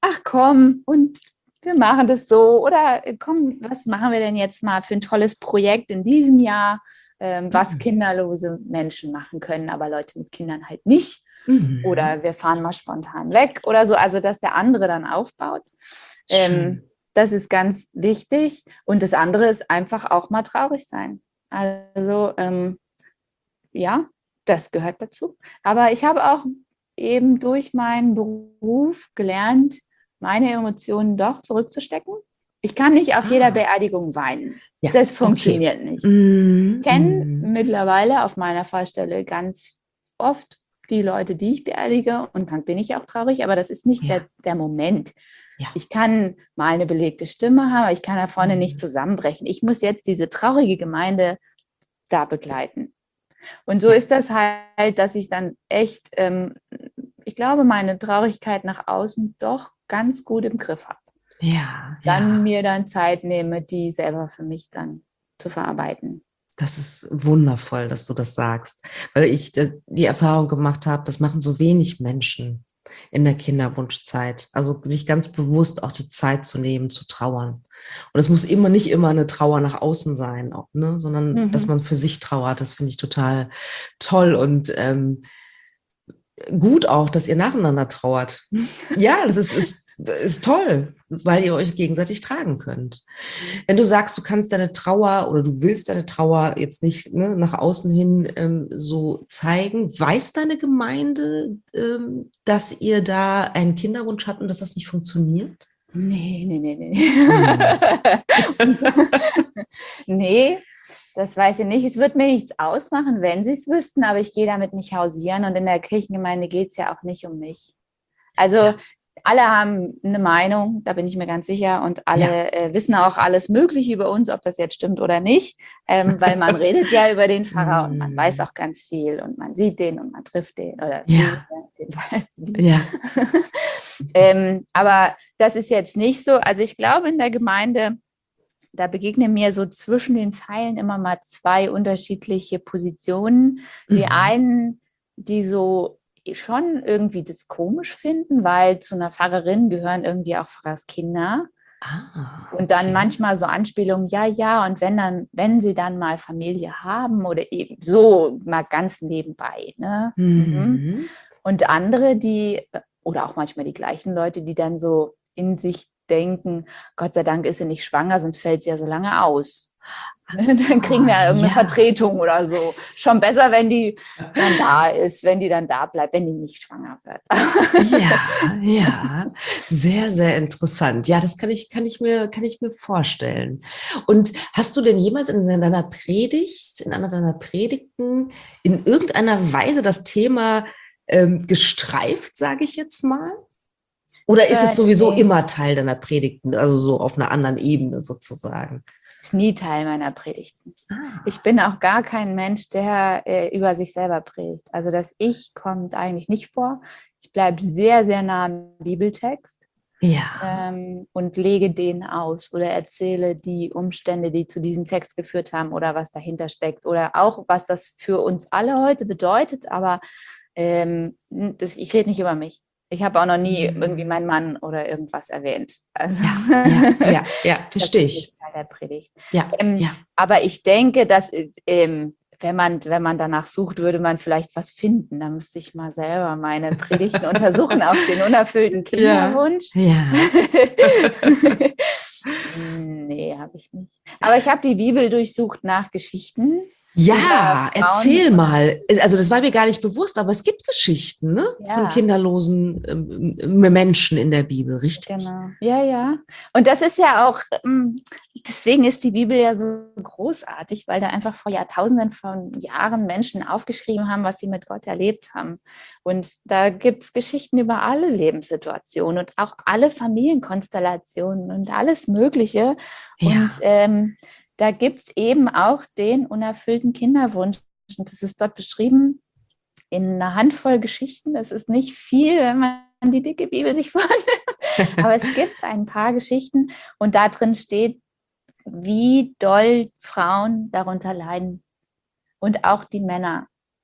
ach komm, und wir machen das so. Oder komm, was machen wir denn jetzt mal für ein tolles Projekt in diesem Jahr, was kinderlose Menschen machen können, aber Leute mit Kindern halt nicht. Mhm. Oder wir fahren mal spontan weg oder so. Also, dass der andere dann aufbaut. Schön. Das ist ganz wichtig. Und das andere ist einfach auch mal traurig sein. Also, ja, das gehört dazu. Aber ich habe auch eben durch meinen Beruf gelernt, meine Emotionen doch zurückzustecken. Ich kann nicht auf jeder Ah, Beerdigung weinen. ja, Das okay. funktioniert nicht. Mhm. Ich kenne Mhm. mittlerweile auf meiner Fallstelle ganz oft die Leute, die ich beerdige, und dann bin ich auch traurig, aber das ist nicht Ja, der Moment. ja. Ich kann mal eine belegte Stimme haben, aber ich kann da vorne nicht Mhm. zusammenbrechen. Ich muss jetzt diese traurige Gemeinde da begleiten. Und so Ja, ist das halt, dass ich dann echt, ich glaube, meine Traurigkeit nach außen doch ganz gut im Griff habe. ja, Dann ja. mir dann Zeit nehme, die selber für mich dann zu verarbeiten. Das ist wundervoll, dass du das sagst, weil ich die Erfahrung gemacht habe, das machen so wenig Menschen in der Kinderwunschzeit. Also sich ganz bewusst auch die Zeit zu nehmen, zu trauern. Und es muss immer nicht immer eine Trauer nach außen sein, auch, ne? Sondern dass Mhm. man für sich trauert. Das finde ich total toll und gut auch, dass ihr nacheinander trauert. Ja, ist toll, weil ihr euch gegenseitig tragen könnt. Wenn du sagst, du kannst deine Trauer oder du willst deine Trauer jetzt nicht, ne, nach außen hin so zeigen, weiß deine Gemeinde, dass ihr da einen Kinderwunsch habt und dass das nicht funktioniert? Nee, nee, nee, nee. Hm. Nee, das weiß ich nicht. Es wird mir nichts ausmachen, wenn sie es wüssten, aber ich gehe damit nicht hausieren und in der Kirchengemeinde geht es ja auch nicht um mich. Also Ja, alle haben eine Meinung, da bin ich mir ganz sicher, und ja. alle wissen auch alles Mögliche über uns, ob das jetzt stimmt oder nicht, weil man redet ja über den Pfarrer und man weiß Hm. auch ganz viel und man sieht den und man trifft den oder sie, Ja, ja, in dem Fall sie. ja. Aber das ist jetzt nicht so. Also ich glaube, in der Gemeinde, da begegnen mir so zwischen den Zeilen immer mal zwei unterschiedliche Positionen. Die Mhm. einen, die so schon irgendwie das komisch finden, weil zu einer Pfarrerin gehören irgendwie auch Pfarrerskinder. Ah, Und dann okay. manchmal so Anspielungen, ja, ja, und wenn sie dann mal Familie haben oder eben so mal ganz nebenbei. Ne? Mhm. Mhm. Und andere, die, oder auch manchmal die gleichen Leute, die dann so in sich denken, Gott sei Dank ist sie nicht schwanger, sonst fällt sie ja so lange aus. Dann kriegen wir Ah, ja irgendeine ja. Vertretung oder so. Schon besser, wenn die dann da ist, wenn die dann da bleibt, wenn die nicht schwanger wird. Ja, ja, sehr, sehr interessant. Ja, das kann ich mir vorstellen. Und hast du denn jemals in deiner Predigt, in einer deiner Predigten, in irgendeiner Weise das Thema gestreift, sage ich jetzt mal? Oder ist es sowieso Nee, immer Teil deiner Predigten, also so auf einer anderen Ebene sozusagen? ist nie Teil meiner Predigten. Ich Ah, bin auch gar kein Mensch, der über sich selber predigt. Also das Ich kommt eigentlich nicht vor. Ich bleibe sehr, sehr nah am Bibeltext. ja, Und lege den aus oder erzähle die Umstände, die zu diesem Text geführt haben oder was dahinter steckt oder auch, was das für uns alle heute bedeutet. Aber ich rede nicht über mich. Ich habe auch noch nie irgendwie hm, meinen Mann oder irgendwas erwähnt. Also ja, ja, ja, ja, das verstehe ist ich. nicht Teil der Predigt. Ja, ja. Aber ich denke, dass wenn man danach sucht, würde man vielleicht was finden. Da müsste ich mal selber meine Predigten untersuchen auf den unerfüllten Ja, Kinderwunsch. ja. Nee, habe ich nicht. Aber ich habe die Bibel durchsucht nach Geschichten über Ja, Frauen mit erzähl mal. Also das unerfüllten. war mir gar nicht bewusst, aber es gibt Geschichten, ne? Von Ja, kinderlosen Menschen in der Bibel, richtig? genau. Ja, ja. Und das ist ja auch, deswegen ist die Bibel ja so großartig, weil da einfach vor Jahrtausenden von Jahren Menschen aufgeschrieben haben, was sie mit Gott erlebt haben. Und da gibt es Geschichten über alle Lebenssituationen und auch alle Familienkonstellationen und alles Mögliche. Und Ja. da gibt es eben auch den unerfüllten Kinderwunsch. Und das ist dort beschrieben in einer Handvoll Geschichten. Das ist nicht viel, wenn man die dicke Bibel sich vornimmt. Aber es gibt ein paar Geschichten und da drin steht, wie doll Frauen darunter leiden und auch die Männer.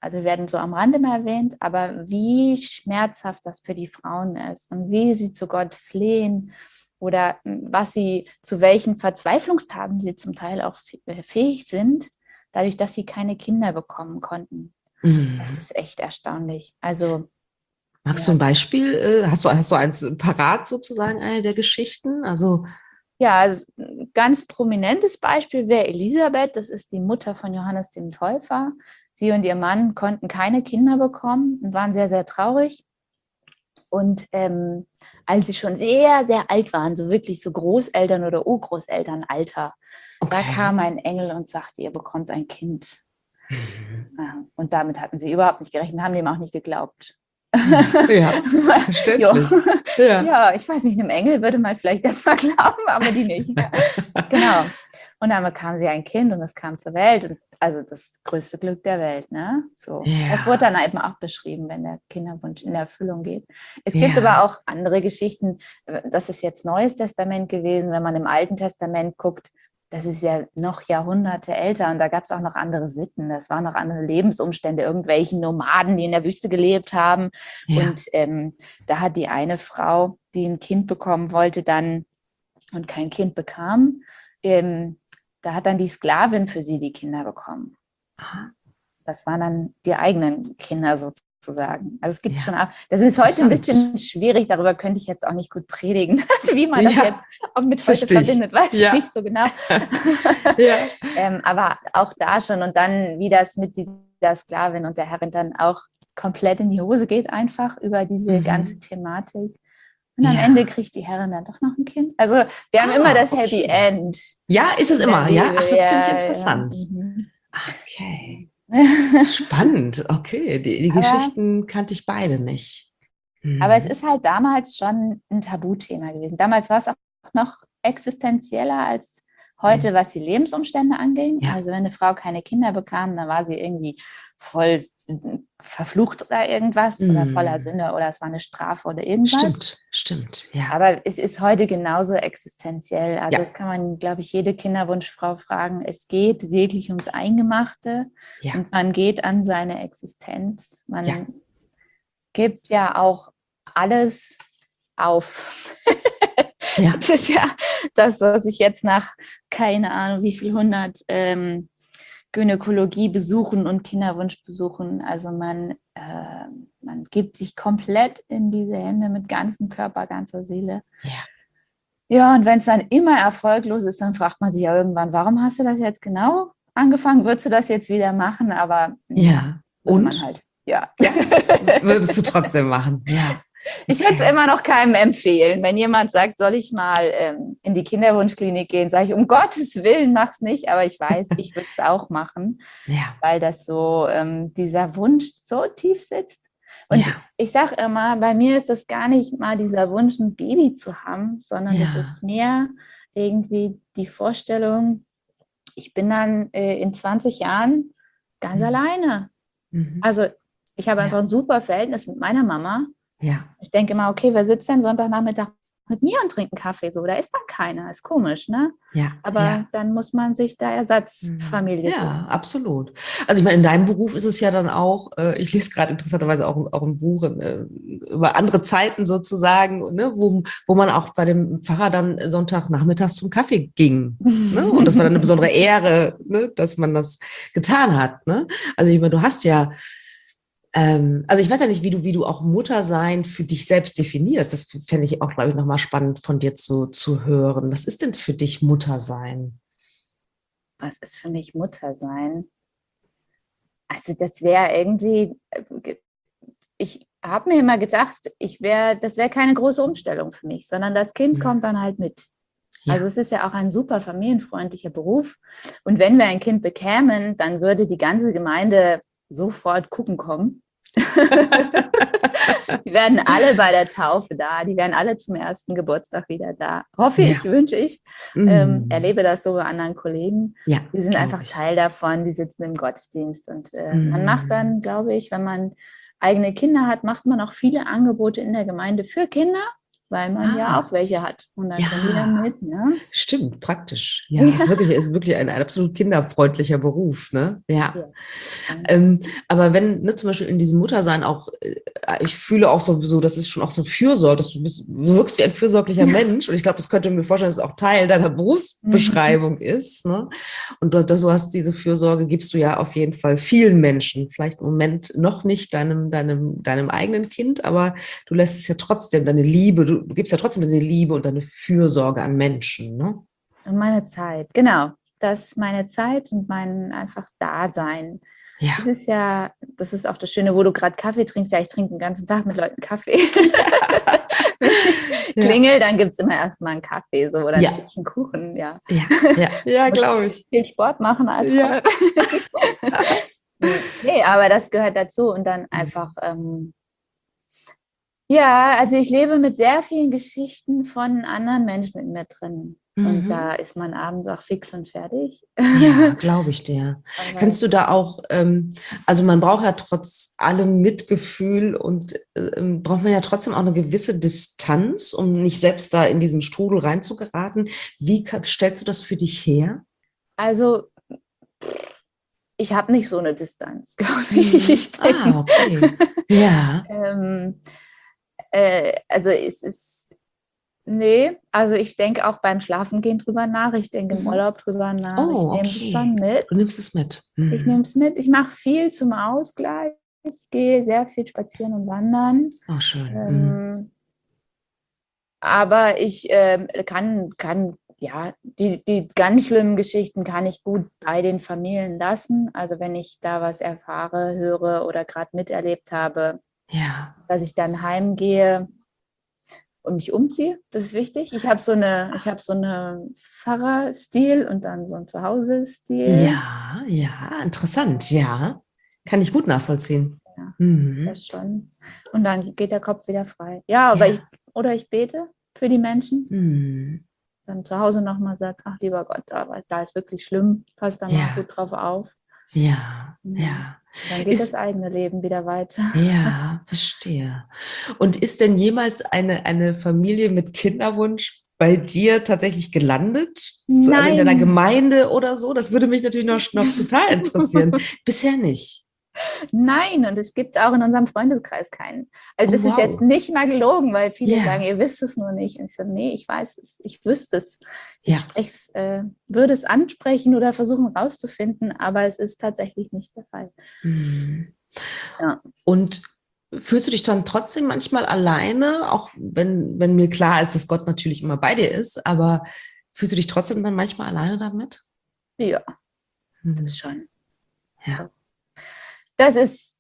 also werden so am Rande mal erwähnt, aber wie schmerzhaft das für die Frauen ist und wie sie zu Gott flehen oder zu welchen Verzweiflungstaten sie zum Teil auch fähig sind, dadurch, dass sie keine Kinder bekommen konnten. Das ist echt erstaunlich. Also, magst du ein Beispiel? Hast du eins parat sozusagen, eine der Geschichten? Also ja, also ein ganz prominentes Beispiel wäre Elisabeth, das ist die Mutter von Johannes dem Täufer. Sie und ihr Mann konnten keine Kinder bekommen und waren sehr, sehr traurig. Und als sie schon sehr, sehr alt waren, so wirklich so Großeltern- oder Urgroßelternalter, da kam ein Engel und sagte, ihr bekommt ein Kind. Ja, und damit hatten sie überhaupt nicht gerechnet, haben dem auch nicht geglaubt. Ja, verständlich. Ja, ich weiß nicht, einem Engel würde man vielleicht das mal glauben, aber die nicht. Genau. Und dann bekam sie ein Kind und es kam zur Welt. Und also das größte Glück der Welt, ne? So. Ja. Das wurde dann eben auch beschrieben, wenn der Kinderwunsch in Erfüllung geht. Es gibt Ja. aber auch andere Geschichten. Das ist jetzt Neues Testament gewesen. Wenn man im Alten Testament guckt, das ist ja noch Jahrhunderte älter und da gab es auch noch andere Sitten. Das waren noch andere Lebensumstände, irgendwelche Nomaden, die in der Wüste gelebt haben. Ja. Und da hat die eine Frau, die ein Kind bekommen wollte, dann und kein Kind bekam, da hat dann die Sklavin für sie die Kinder bekommen. Aha. Das waren dann die eigenen Kinder sozusagen. Also es gibt Ja. schon auch, das ist heute ein bisschen schwierig, darüber könnte ich jetzt auch nicht gut predigen. Also wie man das jetzt auch mit heute verbindet, weiß ich nicht so genau. Aber auch da schon und dann, wie das mit dieser Sklavin und der Herrin dann auch komplett in die Hose geht, einfach über diese ganze Thematik. Und am Ende kriegt die Herrin dann doch noch ein Kind. Also wir haben immer das Happy End. Ja, ist es immer, ja? Ach, das finde ich interessant. Okay. Spannend, okay. Die Geschichten kannte ich beide nicht. Aber es ist halt damals schon ein Tabuthema gewesen. Damals war es auch noch existenzieller als heute, was die Lebensumstände anging. Ja. Also wenn eine Frau keine Kinder bekam, dann war sie irgendwie voll verflucht oder irgendwas oder voller Sünde oder es war eine Strafe oder irgendwas. Stimmt, ja. Aber es ist heute genauso existenziell. Also das kann man, glaube ich, jede Kinderwunschfrau fragen. Es geht wirklich ums Eingemachte und man geht an seine Existenz. Man gibt ja auch alles auf. Das ist ja das, was ich jetzt nach keine Ahnung wie viel 100 Gynäkologie besuchen und Kinderwunsch besuchen. Also man gibt sich komplett in diese Hände mit ganzem Körper, ganzer Seele. Ja, und wenn es dann immer erfolglos ist, dann fragt man sich ja irgendwann, warum hast du das jetzt genau angefangen? Würdest du das jetzt wieder machen? Aber und? Man halt, würdest du trotzdem machen, ja. Ich würde es immer noch keinem empfehlen. Wenn jemand sagt, soll ich mal in die Kinderwunschklinik gehen, sage ich, um Gottes Willen, mach's nicht. Aber ich weiß, ich würde es auch machen, weil das so, dieser Wunsch so tief sitzt. Und ich sage immer, bei mir ist das gar nicht mal dieser Wunsch, ein Baby zu haben, sondern es ist mehr irgendwie die Vorstellung, ich bin dann in 20 Jahren ganz alleine. Also ich habe einfach ein super Verhältnis mit meiner Mama. Ich denke immer, okay, wer sitzt denn Sonntagnachmittag mit mir und trinkt einen Kaffee? So, da ist dann keiner. Ist komisch, ne? Aber dann muss man sich da Ersatzfamilie suchen. Ja, absolut. Also ich meine, in deinem Beruf ist es ja dann auch, ich lese gerade interessanterweise auch ein Buch über andere Zeiten sozusagen, ne, wo man auch bei dem Pfarrer dann Sonntagnachmittags zum Kaffee ging. Ne? Und das war dann eine besondere Ehre, ne, dass man das getan hat. Ne? Also ich meine, du hast ja also ich weiß ja nicht, wie du auch Muttersein für dich selbst definierst. Das fände ich auch, glaube ich, nochmal spannend von dir zu hören. Was ist denn für dich Muttersein? Was ist für mich Muttersein? Also das wäre irgendwie, ich habe mir immer gedacht, das wäre keine große Umstellung für mich, sondern das Kind kommt dann halt mit. Also es ist ja auch ein super familienfreundlicher Beruf. Und wenn wir ein Kind bekämen, dann würde die ganze Gemeinde sofort gucken kommen. Die werden alle bei der Taufe da, die werden alle zum ersten Geburtstag wieder da. Hoffe ich, wünsche ich. Erlebe das so bei anderen Kollegen. Die sind einfach Teil davon, die sitzen im Gottesdienst. Und man macht dann, glaube ich, wenn man eigene Kinder hat, macht man auch viele Angebote in der Gemeinde für Kinder. weil man ja auch welche hat. Und dann können die Ja, damit, ne? stimmt, praktisch. Ja, ist wirklich ein absolut kinderfreundlicher Beruf, ne? Ja. Ja. Aber wenn, ne, zum Beispiel in diesem Muttersein auch, ich fühle auch so, das ist schon auch so Fürsorge, du wirkst wie ein fürsorglicher Mensch und ich glaube, das könnte mir vorstellen, dass es auch Teil deiner Mhm. Berufsbeschreibung ist, ne? Und du hast diese Fürsorge, gibst du ja auf jeden Fall vielen Menschen, vielleicht im Moment noch nicht deinem eigenen Kind, aber du lässt es ja trotzdem, deine Liebe, du gibst ja trotzdem deine Liebe und deine Fürsorge an Menschen, ne? Und meine Zeit, genau. Das ist meine Zeit und mein einfach Dasein. Es Ja. ist ja, das ist auch das Schöne, wo du gerade Kaffee trinkst. Ja, ich trinke den ganzen Tag mit Leuten Kaffee. Wenn ich Ja, klingel, dann gibt es immer erstmal einen Kaffee so, oder ein ja, Stückchen Kuchen. Ja, ja, ja, ja, muss glaube ich. viel Sport machen als Ja. Rolle. Nee, aber das gehört dazu. Und dann einfach, ja, also ich lebe mit sehr vielen Geschichten von anderen Menschen in mir drin. Und Mhm. da ist man abends auch fix und fertig. Ja, glaube ich dir. Aber Kannst du da auch, also man braucht ja trotz allem Mitgefühl und braucht man ja trotzdem auch eine gewisse Distanz, um nicht selbst da in diesen Strudel reinzugeraten. Stellst du das für dich her? also ich habe nicht so eine Distanz, glaube ich. Mhm. Ich Ah, denke, okay. Ja, ähm, also es ist, nee, also ich denke auch beim Schlafengehen drüber nach. Ich denke im mhm. Urlaub drüber nach. Ich Oh, nehme das schon okay. mit. Du nimmst es mit. Ich nehme Mhm. es mit. Ich mache viel zum Ausgleich. Ich gehe sehr viel spazieren und wandern. Oh, schön. Mhm. Ähm, aber ich ja, die ganz schlimmen Geschichten kann ich gut bei den Familien lassen. Also wenn ich da was erfahre, höre oder gerade miterlebt habe, Ja, dass ich dann heimgehe und mich umziehe. Das ist wichtig. Ich habe so eine Pfarrerstil und dann so ein Zuhause-Stil. ja, ja, interessant. Ja, kann ich gut nachvollziehen. Ja, Mhm. das schon. Und dann geht der Kopf wieder frei. Ja, Ja. oder ich bete für die Menschen. Mhm. Dann zu Hause nochmal sagt, ach lieber Gott, da ist wirklich schlimm, passt da mal Ja, gut drauf auf. ja, Ja. ja. Dann geht das Ist, eigene Leben wieder weiter. ja, verstehe. Und ist denn jemals eine Familie mit Kinderwunsch bei dir tatsächlich gelandet? Also in deiner Nein. Gemeinde oder so? Das würde mich natürlich noch total interessieren. Bisher nicht. Nein, und es gibt auch in unserem Freundeskreis keinen. Also Oh, das ist jetzt wow. nicht mal gelogen, weil viele sagen, Ja, ihr wisst es nur nicht. Und ich so, nee, ich weiß es, ich wüsste es. Ich ja. spreche es, würde es ansprechen oder versuchen rauszufinden, aber es ist tatsächlich nicht der Fall. Mhm. Ja. Und fühlst du dich dann trotzdem manchmal alleine, auch wenn mir klar ist, dass Gott natürlich immer bei dir ist, aber fühlst du dich trotzdem dann manchmal alleine damit? Ja, das Mhm. schon. Ja, Das ist,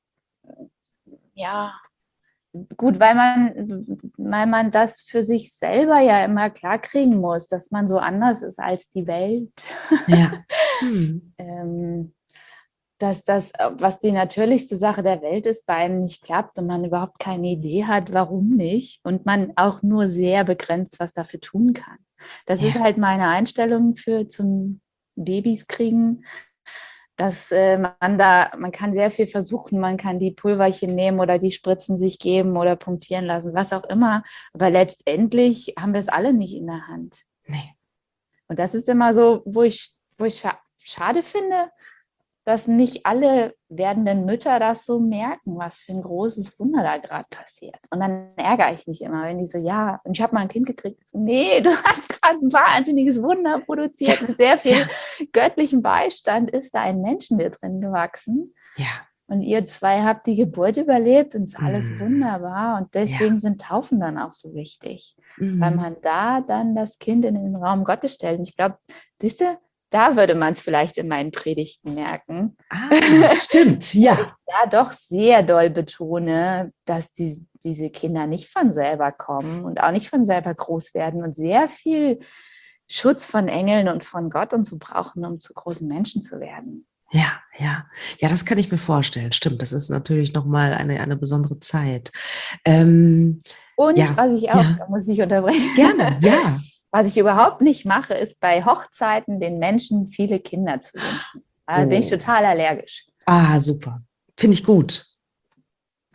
ja, gut, weil man das für sich selber ja immer klarkriegen muss, dass man so anders ist als die Welt. ja. Mhm. ähm, dass das, was die natürlichste Sache der Welt ist, bei einem nicht klappt und man überhaupt keine Idee hat, warum nicht. Und man auch nur sehr begrenzt was dafür tun kann. Das ist Ja, halt meine Einstellung für zum Babys kriegen, dass man kann sehr viel versuchen, man kann die Pulverchen nehmen oder die Spritzen sich geben oder punktieren lassen, was auch immer. Aber letztendlich haben wir es alle nicht in der Hand. nee. Und das ist immer so, wo ich schade finde, dass nicht alle werdenden Mütter das so merken, was für ein großes Wunder da gerade passiert. Und dann ärgere ich mich immer, wenn die so, ja, und ich habe mal ein Kind gekriegt. So, nee, du hast gerade ein wahnsinniges Wunder Ja, produziert. Mit sehr viel ja, göttlichem Beistand ist da ein Mensch in dir drin gewachsen. ja. Und ihr zwei habt die Geburt überlebt und es ist alles Mhm. wunderbar. Und Ja. deswegen sind Taufen dann auch so wichtig, weil Mhm. man da dann das Kind in den Raum Gottes stellt. Und ich glaube, siehst du, da würde man es vielleicht in meinen Predigten merken, Ah, stimmt, weil ich ja. da doch sehr doll betone, dass diese Kinder nicht von selber kommen und auch nicht von selber groß werden und sehr viel Schutz von Engeln und von Gott und so brauchen, um zu großen Menschen zu werden. Ja, ja. Ja, das kann ich mir vorstellen. Stimmt, das ist natürlich nochmal eine besondere Zeit. Ähm, Und ja, was ich auch, ja, da muss ich unterbrechen, gerne, ja. was ich überhaupt nicht mache, ist bei Hochzeiten den Menschen viele Kinder zu wünschen. Da bin ich Oh. total allergisch. Ah, super. Finde ich gut.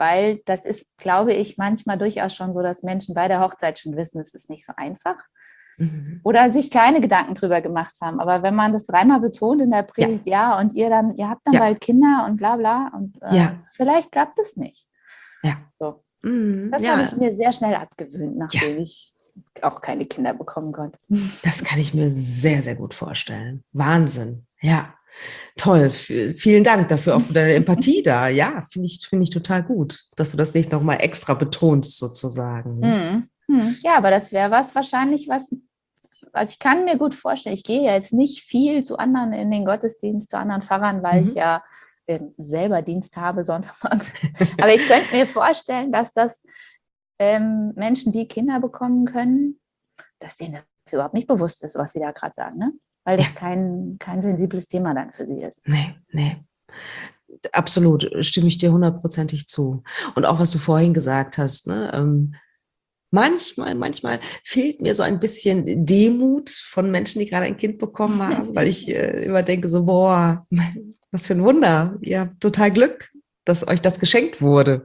weil das ist, glaube ich, manchmal durchaus schon so, dass Menschen bei der Hochzeit schon wissen, es ist nicht so einfach oder sich keine Gedanken drüber gemacht haben. Aber wenn man das dreimal betont in der Predigt, ja, und ihr habt dann bald Kinder und bla bla und vielleicht klappt es nicht. Ja. So. Das habe ich mir sehr schnell abgewöhnt, nachdem ich auch keine Kinder bekommen konnte. Das kann ich mir sehr, sehr gut vorstellen. Wahnsinn. Ja, toll. Vielen Dank dafür auch für deine Empathie da. Ja, finde ich total gut, dass du das nicht nochmal extra betonst sozusagen. Ja, aber das wäre wahrscheinlich also ich kann mir gut vorstellen, ich gehe ja jetzt nicht viel zu anderen in den Gottesdienst, zu anderen Pfarrern, weil ich ja selber Dienst habe sonntags. Aber ich könnte mir vorstellen, dass das Menschen, die Kinder bekommen können, dass denen das überhaupt nicht bewusst ist, was sie da gerade sagen, ne? Weil das kein sensibles Thema dann für sie ist. Nee. Absolut, stimme ich dir 100%ig zu. Und auch, was du vorhin gesagt hast, ne? Manchmal fehlt mir so ein bisschen Demut von Menschen, die gerade ein Kind bekommen haben, weil ich immer denke so, boah, was für ein Wunder. Ihr habt total Glück, dass euch das geschenkt wurde.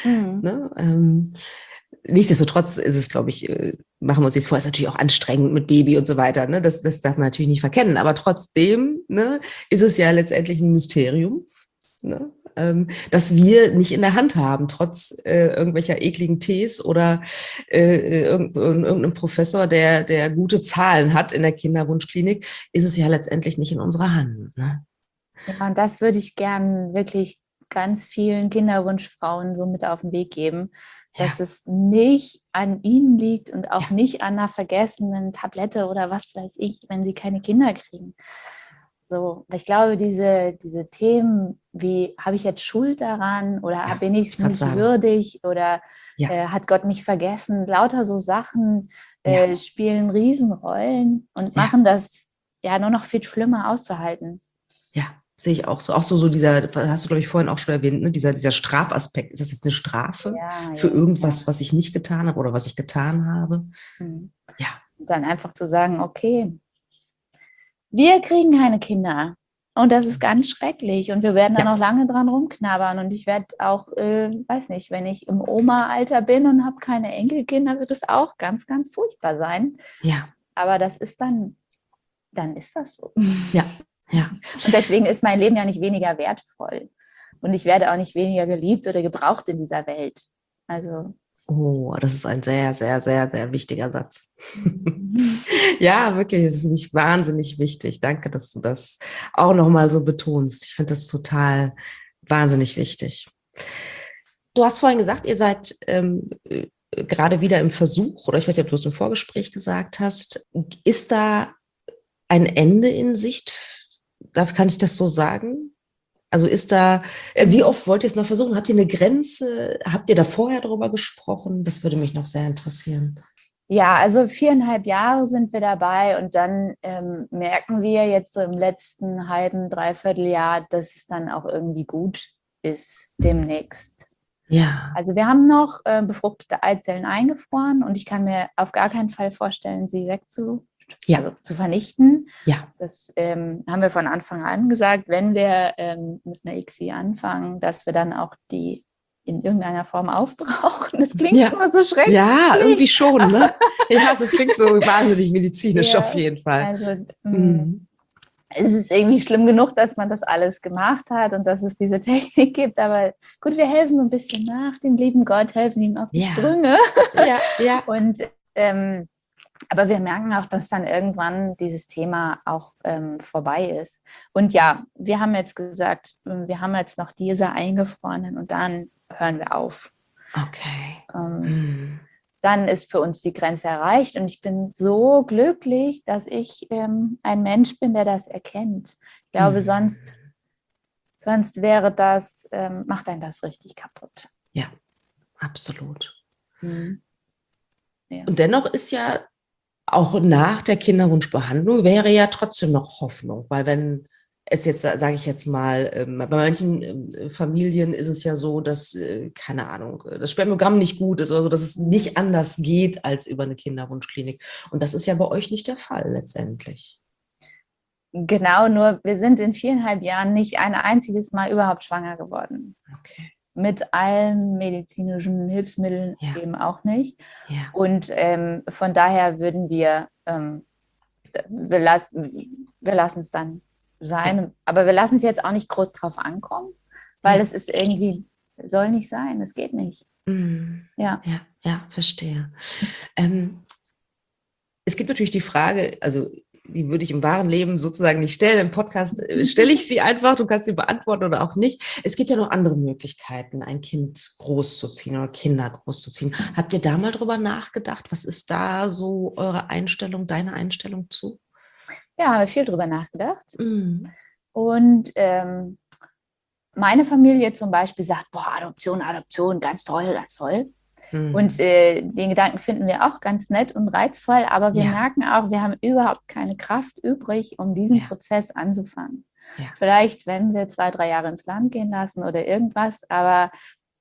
Ne? Nichtsdestotrotz ist es, glaube ich, machen wir uns jetzt vor, ist natürlich auch anstrengend mit Baby und so weiter. Ne? Das darf man natürlich nicht verkennen. Aber trotzdem, ne, ist es ja letztendlich ein Mysterium, ne? Das wir nicht in der Hand haben, trotz irgendwelcher ekligen Tees oder irgendeinem Professor, der gute Zahlen hat in der Kinderwunschklinik, ist es ja letztendlich nicht in unserer Hand. Ne? Ja, und das würde ich gern wirklich ganz vielen Kinderwunschfrauen so mit auf den Weg geben, dass es nicht an ihnen liegt und auch nicht an einer vergessenen Tablette oder was weiß ich, wenn sie keine Kinder kriegen. So, ich glaube, diese Themen wie, habe ich jetzt Schuld daran oder bin ich es nicht würdig oder hat Gott mich vergessen, lauter so Sachen spielen Riesenrollen und machen das ja nur noch viel schlimmer auszuhalten. Ja, sehe ich auch so. Auch so dieser, hast du, glaube ich, vorhin auch schon erwähnt, ne? Dieser Strafaspekt. Ist das jetzt eine Strafe für irgendwas, was ich nicht getan habe oder was ich getan habe? Ja. Dann einfach zu sagen, okay, wir kriegen keine Kinder. Und das ist ganz schrecklich. Und wir werden da noch lange dran rumknabbern. Und ich werde auch, weiß nicht, wenn ich im Oma-Alter bin und habe keine Enkelkinder, wird es auch ganz, ganz furchtbar sein. Ja. Aber das ist dann ist das so. Ja. Und deswegen ist mein Leben ja nicht weniger wertvoll. Und ich werde auch nicht weniger geliebt oder gebraucht in dieser Welt. Also. Oh, das ist ein sehr, sehr, sehr, sehr wichtiger Satz. Ja, wirklich, das finde ich wahnsinnig wichtig. Danke, dass du das auch nochmal so betonst. Ich finde das total wahnsinnig wichtig. Du hast vorhin gesagt, ihr seid gerade wieder im Versuch, oder ich weiß nicht, ob du es im Vorgespräch gesagt hast, ist da ein Ende in Sicht? Kann ich das so sagen? Also ist da, wie oft wollt ihr es noch versuchen? Habt ihr eine Grenze? Habt ihr da vorher darüber gesprochen? Das würde mich noch sehr interessieren. Ja, also 4,5 Jahre sind wir dabei und dann merken wir jetzt so im letzten halben, dreiviertel Jahr, dass es dann auch irgendwie gut ist demnächst. Ja. Also wir haben noch befruchtete Eizellen eingefroren und ich kann mir auf gar keinen Fall vorstellen, sie also zu vernichten. Ja. Das haben wir von Anfang an gesagt, wenn wir mit einer ICSI anfangen, dass wir dann auch die in irgendeiner Form aufbrauchen. Das klingt immer so schrecklich. Ja, irgendwie schon, ne? Ja, das klingt so wahnsinnig medizinisch auf jeden Fall. Also es ist irgendwie schlimm genug, dass man das alles gemacht hat und dass es diese Technik gibt, aber gut, wir helfen so ein bisschen nach, dem lieben Gott, helfen ihm auf die Sprünge. Ja. Und aber wir merken auch, dass dann irgendwann dieses Thema auch vorbei ist. Und ja, wir haben jetzt gesagt, wir haben jetzt noch diese eingefrorenen und dann hören wir auf. Okay. Dann ist für uns die Grenze erreicht und ich bin so glücklich, dass ich ein Mensch bin, der das erkennt. Ich glaube, sonst wäre das, macht einen das richtig kaputt. Ja, absolut. Ja. Und dennoch ist ja auch nach der Kinderwunschbehandlung wäre ja trotzdem noch Hoffnung, weil wenn es jetzt, sage ich jetzt mal, bei manchen Familien ist es ja so, dass, keine Ahnung, das Spermiogramm nicht gut ist oder so, dass es nicht anders geht als über eine Kinderwunschklinik. Und das ist ja bei euch nicht der Fall letztendlich. Genau, nur wir sind in 4,5 Jahren nicht ein einziges Mal überhaupt schwanger geworden. Okay. mit allen medizinischen Hilfsmitteln eben auch nicht. Ja. Und von daher würden wir lassen es dann sein. Aber wir lassen es jetzt auch nicht groß drauf ankommen, weil es ist irgendwie, soll nicht sein, es geht nicht. Ja, verstehe. Es gibt natürlich die Frage, also die würde ich im wahren Leben sozusagen nicht stellen. Im Podcast stelle ich sie einfach, du kannst sie beantworten oder auch nicht. Es gibt ja noch andere Möglichkeiten, ein Kind großzuziehen oder Kinder großzuziehen. Habt ihr da mal drüber nachgedacht? Was ist da so eure Einstellung, deine Einstellung zu? Ja, habe viel drüber nachgedacht. Und meine Familie zum Beispiel sagt, boah, Adoption, ganz toll, ganz toll. Und den Gedanken finden wir auch ganz nett und reizvoll, aber wir merken auch, wir haben überhaupt keine Kraft übrig, um diesen Prozess anzufangen. Vielleicht, wenn wir 2, 3 Jahre ins Land gehen lassen oder irgendwas, aber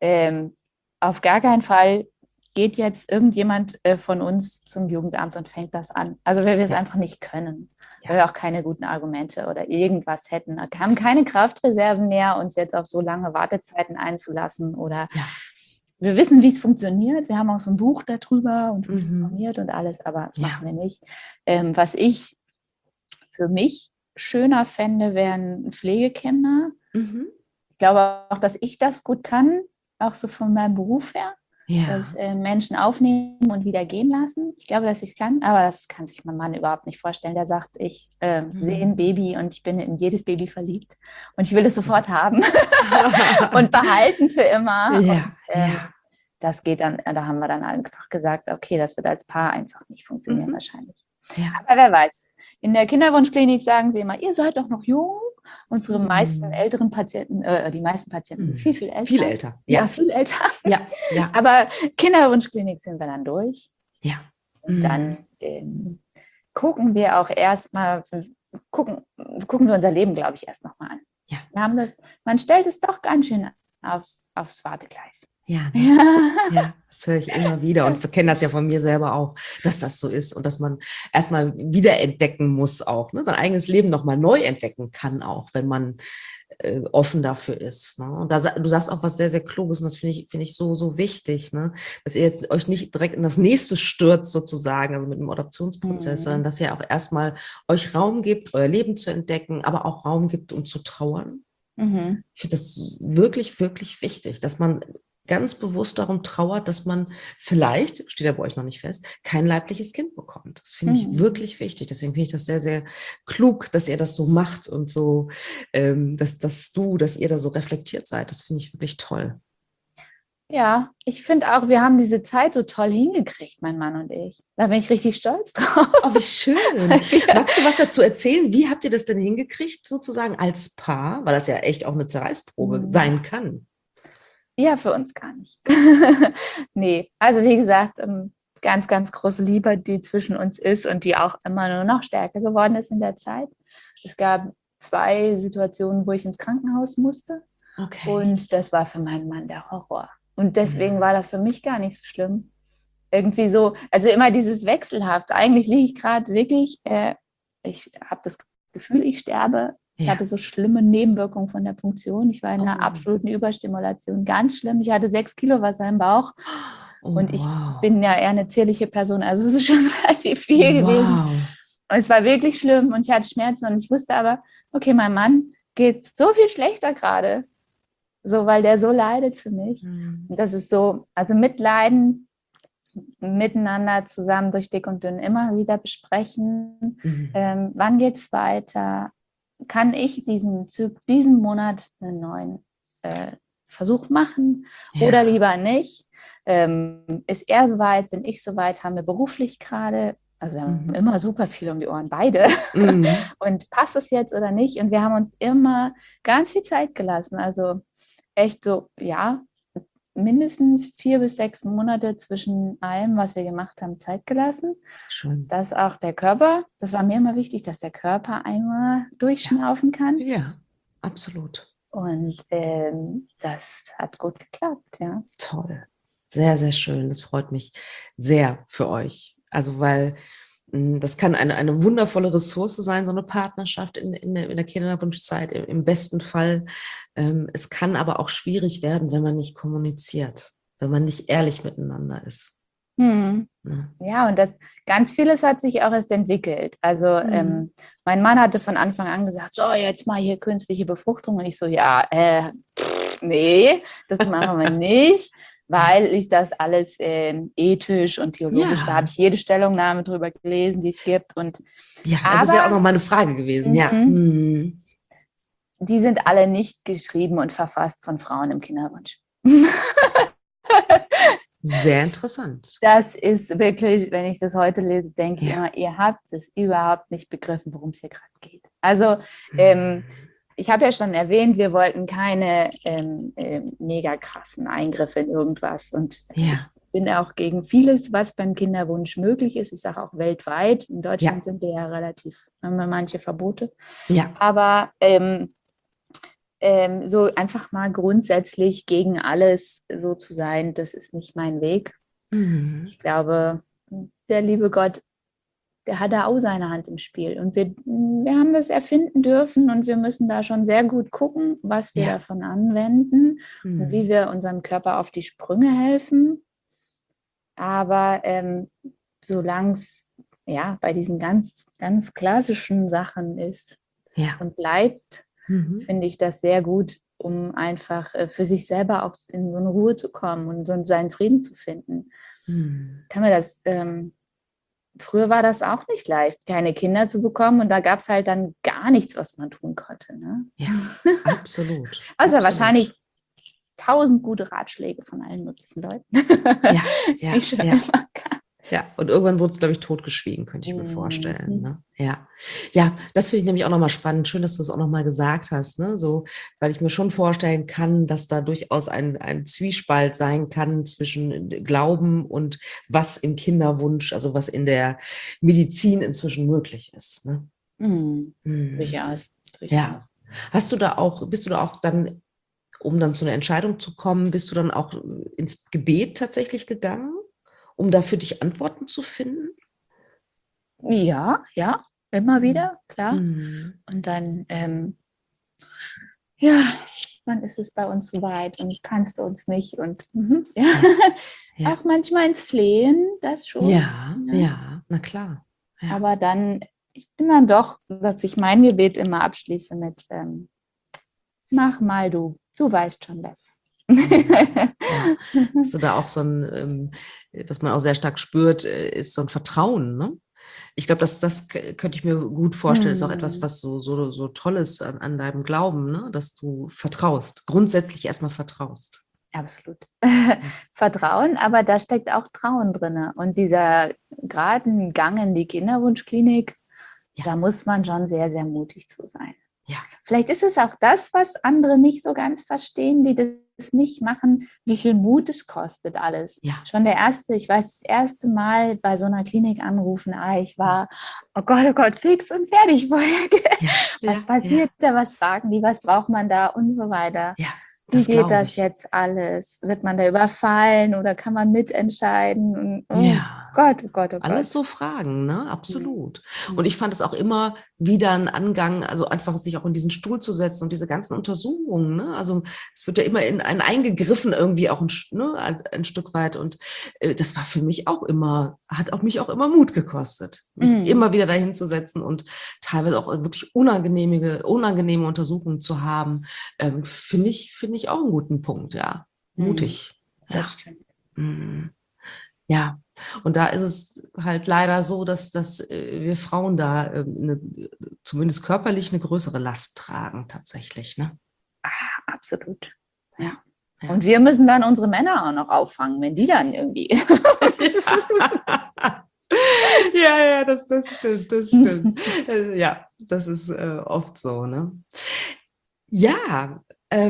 auf gar keinen Fall geht jetzt irgendjemand von uns zum Jugendamt und fängt das an. Also weil wir es einfach nicht können, weil wir auch keine guten Argumente oder irgendwas hätten. Wir haben keine Kraftreserven mehr, uns jetzt auf so lange Wartezeiten einzulassen oder wir wissen, wie es funktioniert. Wir haben auch so ein Buch darüber und uns informiert und alles, aber das machen wir nicht. Was ich für mich schöner fände, wären Pflegekinder. Ich glaube auch, dass ich das gut kann, auch so von meinem Beruf her. Dass Menschen aufnehmen und wieder gehen lassen. Ich glaube, dass ich es kann, aber das kann sich mein Mann überhaupt nicht vorstellen. Der sagt, ich sehe ein Baby und ich bin in jedes Baby verliebt und ich will es sofort haben und behalten für immer. Das geht dann, da haben wir dann einfach gesagt, okay, das wird als Paar einfach nicht funktionieren wahrscheinlich. Aber wer weiß. In der Kinderwunschklinik sagen sie immer, ihr seid doch noch jung. Unsere meisten älteren Patienten, die meisten Patienten sind viel, viel älter. Viel älter. Ja, viel älter. Aber Kinderwunschklinik sind wir dann durch. Und dann gucken wir auch erstmal, gucken wir unser Leben, glaube ich, erst nochmal an. Wir haben man stellt es doch ganz schön aufs Wartegleis. Das höre ich immer wieder und wir kennen das ja von mir selber auch, dass das so ist und dass man erstmal wiederentdecken muss auch, ne? Sein eigenes Leben nochmal neu entdecken kann auch, wenn man offen dafür ist. Ne? Und du sagst auch was sehr, sehr Kluges und das finde ich so, so wichtig, ne? Dass ihr jetzt euch nicht direkt in das nächste stürzt sozusagen, also mit dem Adoptionsprozess, sondern dass ihr auch erstmal euch Raum gibt, euer Leben zu entdecken, aber auch Raum gibt, um zu trauern. Ich finde das wirklich, wirklich wichtig, dass man ganz bewusst darum trauert, dass man vielleicht, steht ja bei euch noch nicht fest, kein leibliches Kind bekommt. Das finde ich wirklich wichtig. Deswegen finde ich das sehr, sehr klug, dass ihr das so macht und so, dass ihr da so reflektiert seid. Das finde ich wirklich toll. Ja, ich finde auch, wir haben diese Zeit so toll hingekriegt, mein Mann und ich. Da bin ich richtig stolz drauf. Oh, wie schön. Magst du was dazu erzählen? Wie habt ihr das denn hingekriegt, sozusagen als Paar? Weil das ja echt auch eine Zerreißprobe sein kann. Ja, für uns gar nicht. Nee, also wie gesagt, ganz, ganz große Liebe, die zwischen uns ist und die auch immer nur noch stärker geworden ist in der Zeit. Es gab 2 Situationen, wo ich ins Krankenhaus musste. Und das war für meinen Mann der Horror. Und deswegen war das für mich gar nicht so schlimm. Irgendwie so, also immer dieses Wechselhaft. Eigentlich liege ich gerade wirklich, ich habe das Gefühl, ich sterbe. Ich hatte so schlimme Nebenwirkungen von der Punktion. Ich war in einer absoluten Überstimulation, ganz schlimm. Ich hatte 6 Kilo Wasser im Bauch. Und ich bin ja eher eine zierliche Person, also es ist schon relativ viel gewesen. Und es war wirklich schlimm und ich hatte Schmerzen und ich wusste aber, okay, meinem Mann geht so viel schlechter gerade. So, weil der so leidet für mich. Und das ist so, also mitleiden, miteinander zusammen durch dick und dünn immer wieder besprechen. Wann geht's weiter? Kann ich diesen Monat einen neuen Versuch machen oder lieber nicht? Ist er soweit? Bin ich soweit? Haben wir beruflich gerade? Also wir haben immer super viel um die Ohren, beide. Und passt es jetzt oder nicht? Und wir haben uns immer ganz viel Zeit gelassen. Also echt so, ja, mindestens 4 bis 6 Monate zwischen allem, was wir gemacht haben, Zeit gelassen. Schön. Dass auch der Körper, das war mir immer wichtig, dass der Körper einmal durchschnaufen kann. Ja, absolut. Und das hat gut geklappt, ja. Toll. Sehr, sehr schön. Das freut mich sehr für euch. Also, weil Das kann eine wundervolle Ressource sein, so eine Partnerschaft in der Kinderwunschzeit, im besten Fall. Es kann aber auch schwierig werden, wenn man nicht kommuniziert, wenn man nicht ehrlich miteinander ist. Hm. Ne? Ja, und das ganz vieles hat sich auch erst entwickelt. Also mein Mann hatte von Anfang an gesagt, so jetzt mal hier künstliche Befruchtung. Und ich so, ja, nee, das machen wir nicht, weil ich das alles ethisch und theologisch, da habe Ja, ich jede Stellungnahme drüber gelesen, die es gibt. ja, das wäre auch Aber noch mal eine Frage gewesen. Ja. mhm, die sind alle nicht geschrieben und verfasst von Frauen im Kinderwunsch. Sehr interessant. Das ist wirklich, wenn ich das heute lese, denke ich Ja. immer, ihr habt es überhaupt nicht begriffen, worum es hier gerade geht. Also Hm. ich habe ja schon erwähnt, wir wollten keine mega krassen Eingriffe in irgendwas. Und ich Ja, bin auch gegen vieles, was beim Kinderwunsch möglich ist. Ich sage auch weltweit. In Deutschland ja, sind wir ja relativ, haben wir manche Verbote. ja. Aber so einfach mal grundsätzlich gegen alles so zu sein, das ist nicht mein Weg. Mhm. Ich glaube, der liebe Gott, der hat da auch seine Hand im Spiel. Und wir haben das erfinden dürfen und wir müssen da schon sehr gut gucken, was wir Ja. davon anwenden und wie Mhm. wir unserem Körper auf die Sprünge helfen. Aber solange es ja bei diesen ganz, ganz klassischen Sachen ist Ja. und bleibt, Mhm. finde ich das sehr gut, um einfach für sich selber auch in so eine Ruhe zu kommen und so seinen Frieden zu finden. Mhm. Kann mir das früher war das auch nicht leicht, keine Kinder zu bekommen und da gab es halt dann gar nichts, was man tun konnte. Ne? Ja, absolut. Also Absolut. wahrscheinlich 1000 gute Ratschläge von allen möglichen Leuten, Ja, die ja, schon ja. immer gab. Ja, und irgendwann wurde es, glaube ich, totgeschwiegen, könnte ich mir vorstellen. Mhm. Ne? Ja. Ja, das finde ich nämlich auch nochmal spannend. Schön, dass du es auch nochmal gesagt hast, ne? So, weil ich mir schon vorstellen kann, dass da durchaus ein Zwiespalt sein kann zwischen Glauben und was im Kinderwunsch, also was in der Medizin inzwischen möglich ist. Ne? Mhm. Hm. Durchaus, Ja. durchaus. Bist du da auch dann, um dann zu einer Entscheidung zu kommen, bist du dann auch ins Gebet tatsächlich gegangen, um da für dich Antworten zu finden? Ja, ja, immer Mhm. wieder, klar. Mhm. Und dann, ja, wann ist es bei uns soweit und kannst du uns nicht? Und ja, Ja, auch ja, manchmal ins Flehen, das schon. ja, Ja. ja, na klar. Ja. Aber dann, ich bin dann doch, dass ich mein Gebet immer abschließe mit, mach mal du weißt schon besser. Mhm. Ja. Hast du da auch so ein, was man auch sehr stark spürt, ist so ein Vertrauen, ne? Ich glaube, könnte ich mir gut vorstellen, ist auch etwas, Hm, was so toll ist an deinem Glauben, ne? Dass du vertraust, grundsätzlich erstmal vertraust. absolut. Ja, Vertrauen, aber da steckt auch Trauen drin. Und dieser geraden Gang in die Kinderwunschklinik, ja, da muss man schon sehr, sehr mutig zu sein. ja, Vielleicht ist es auch das, was andere nicht so ganz verstehen, die das nicht machen, wie viel Mut es kostet alles. ja, Schon ich weiß, das erste Mal bei so einer Klinik anrufen, ich war, oh Gott, fix und fertig vorher. ja, Was ja, passiert ja, da, was fragen die, was braucht man da und so weiter. ja, Wie das geht glaube das ich. jetzt alles? Wird man da überfallen oder kann man mitentscheiden? Und, oh Ja. Gott, oh Gott, oh Alles Gott. so Fragen, ne? Hm. Absolut. Und ich Hm. fand es auch immer wieder ein Angang, also einfach sich auch in diesen Stuhl zu setzen und diese ganzen Untersuchungen, ne? Also es wird ja immer in einen eingegriffen, irgendwie auch ein Stück weit. Und das war für mich auch immer, hat auch mich auch immer Mut gekostet, mich Hm. immer wieder dahin zu setzen und teilweise auch wirklich unangenehme Untersuchungen zu haben, finde ich auch einen guten Punkt, ja. Hm. Mutig. Das Ja. stimmt. Mhm. Ja, und da ist es halt leider so, dass wir Frauen da zumindest körperlich eine größere Last tragen, tatsächlich. Ne? Absolut. Ja, Ja. ja. Und wir müssen dann unsere Männer auch noch auffangen, wenn die dann irgendwie. Ja, ja, das stimmt, das stimmt. Ja, das ist oft so. Ne? Ja,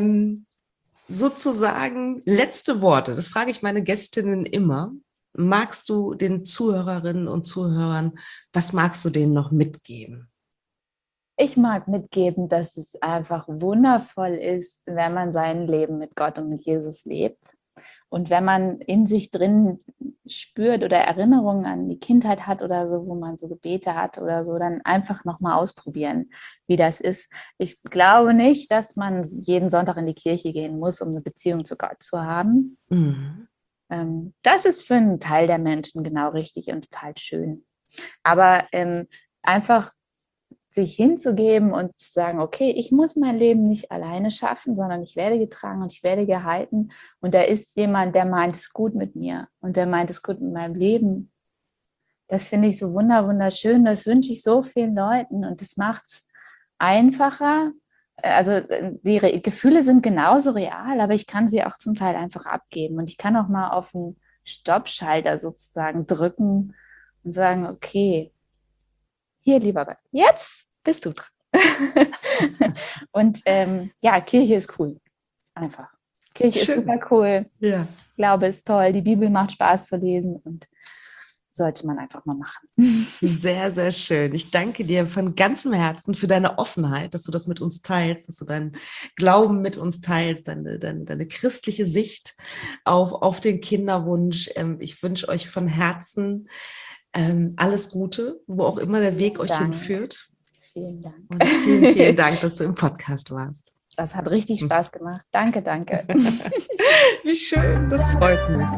sozusagen letzte Worte. Das frage ich meine Gästinnen immer. Magst du den Zuhörerinnen und Zuhörern, was magst du denen noch mitgeben? Ich mag mitgeben, dass es einfach wundervoll ist, wenn man sein Leben mit Gott und mit Jesus lebt. Und wenn man in sich drin spürt oder Erinnerungen an die Kindheit hat oder so, wo man so Gebete hat oder so, dann einfach nochmal ausprobieren, wie das ist. Ich glaube nicht, dass man jeden Sonntag in die Kirche gehen muss, um eine Beziehung zu Gott zu haben. Mhm. Das ist für einen Teil der Menschen genau richtig und total schön. Aber einfach sich hinzugeben und zu sagen, okay, ich muss mein Leben nicht alleine schaffen, sondern ich werde getragen und ich werde gehalten. Und da ist jemand, der meint es gut mit mir und der meint es gut mit meinem Leben. Das finde ich so wunderschön. Das wünsche ich so vielen Leuten und das macht es einfacher. Also die Gefühle sind genauso real, aber ich kann sie auch zum Teil einfach abgeben. Und ich kann auch mal auf den Stoppschalter sozusagen drücken und sagen, okay, hier, lieber Gott, jetzt bist du dran. Und ja, Kirche ist cool. Einfach. Kirche ist super cool. Ja. Glaube ist toll. Die Bibel macht Spaß zu lesen und sollte man einfach mal machen. Sehr, sehr schön. Ich danke dir von ganzem Herzen für deine Offenheit, dass du das mit uns teilst, dass du deinen Glauben mit uns teilst, deine christliche Sicht auf den Kinderwunsch. Ich wünsche euch von Herzen alles Gute, wo auch immer der Weg euch hinführt. Vielen Dank. Und vielen, vielen Dank, dass du im Podcast warst. Das hat richtig Spaß gemacht. Danke, danke. Wie schön, das freut mich.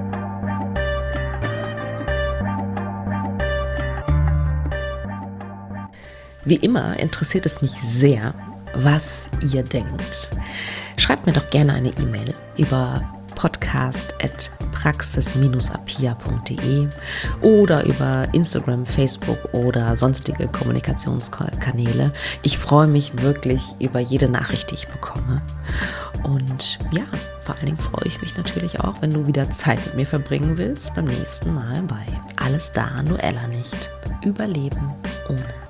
Wie immer interessiert es mich sehr, was ihr denkt. Schreibt mir doch gerne eine E-Mail über podcast@praxis-apia.de oder über Instagram, Facebook oder sonstige Kommunikationskanäle. Ich freue mich wirklich über jede Nachricht, die ich bekomme. Und ja, vor allen Dingen freue ich mich natürlich auch, wenn du wieder Zeit mit mir verbringen willst, beim nächsten Mal bei Alles da, nur Ella nicht. Überleben ohne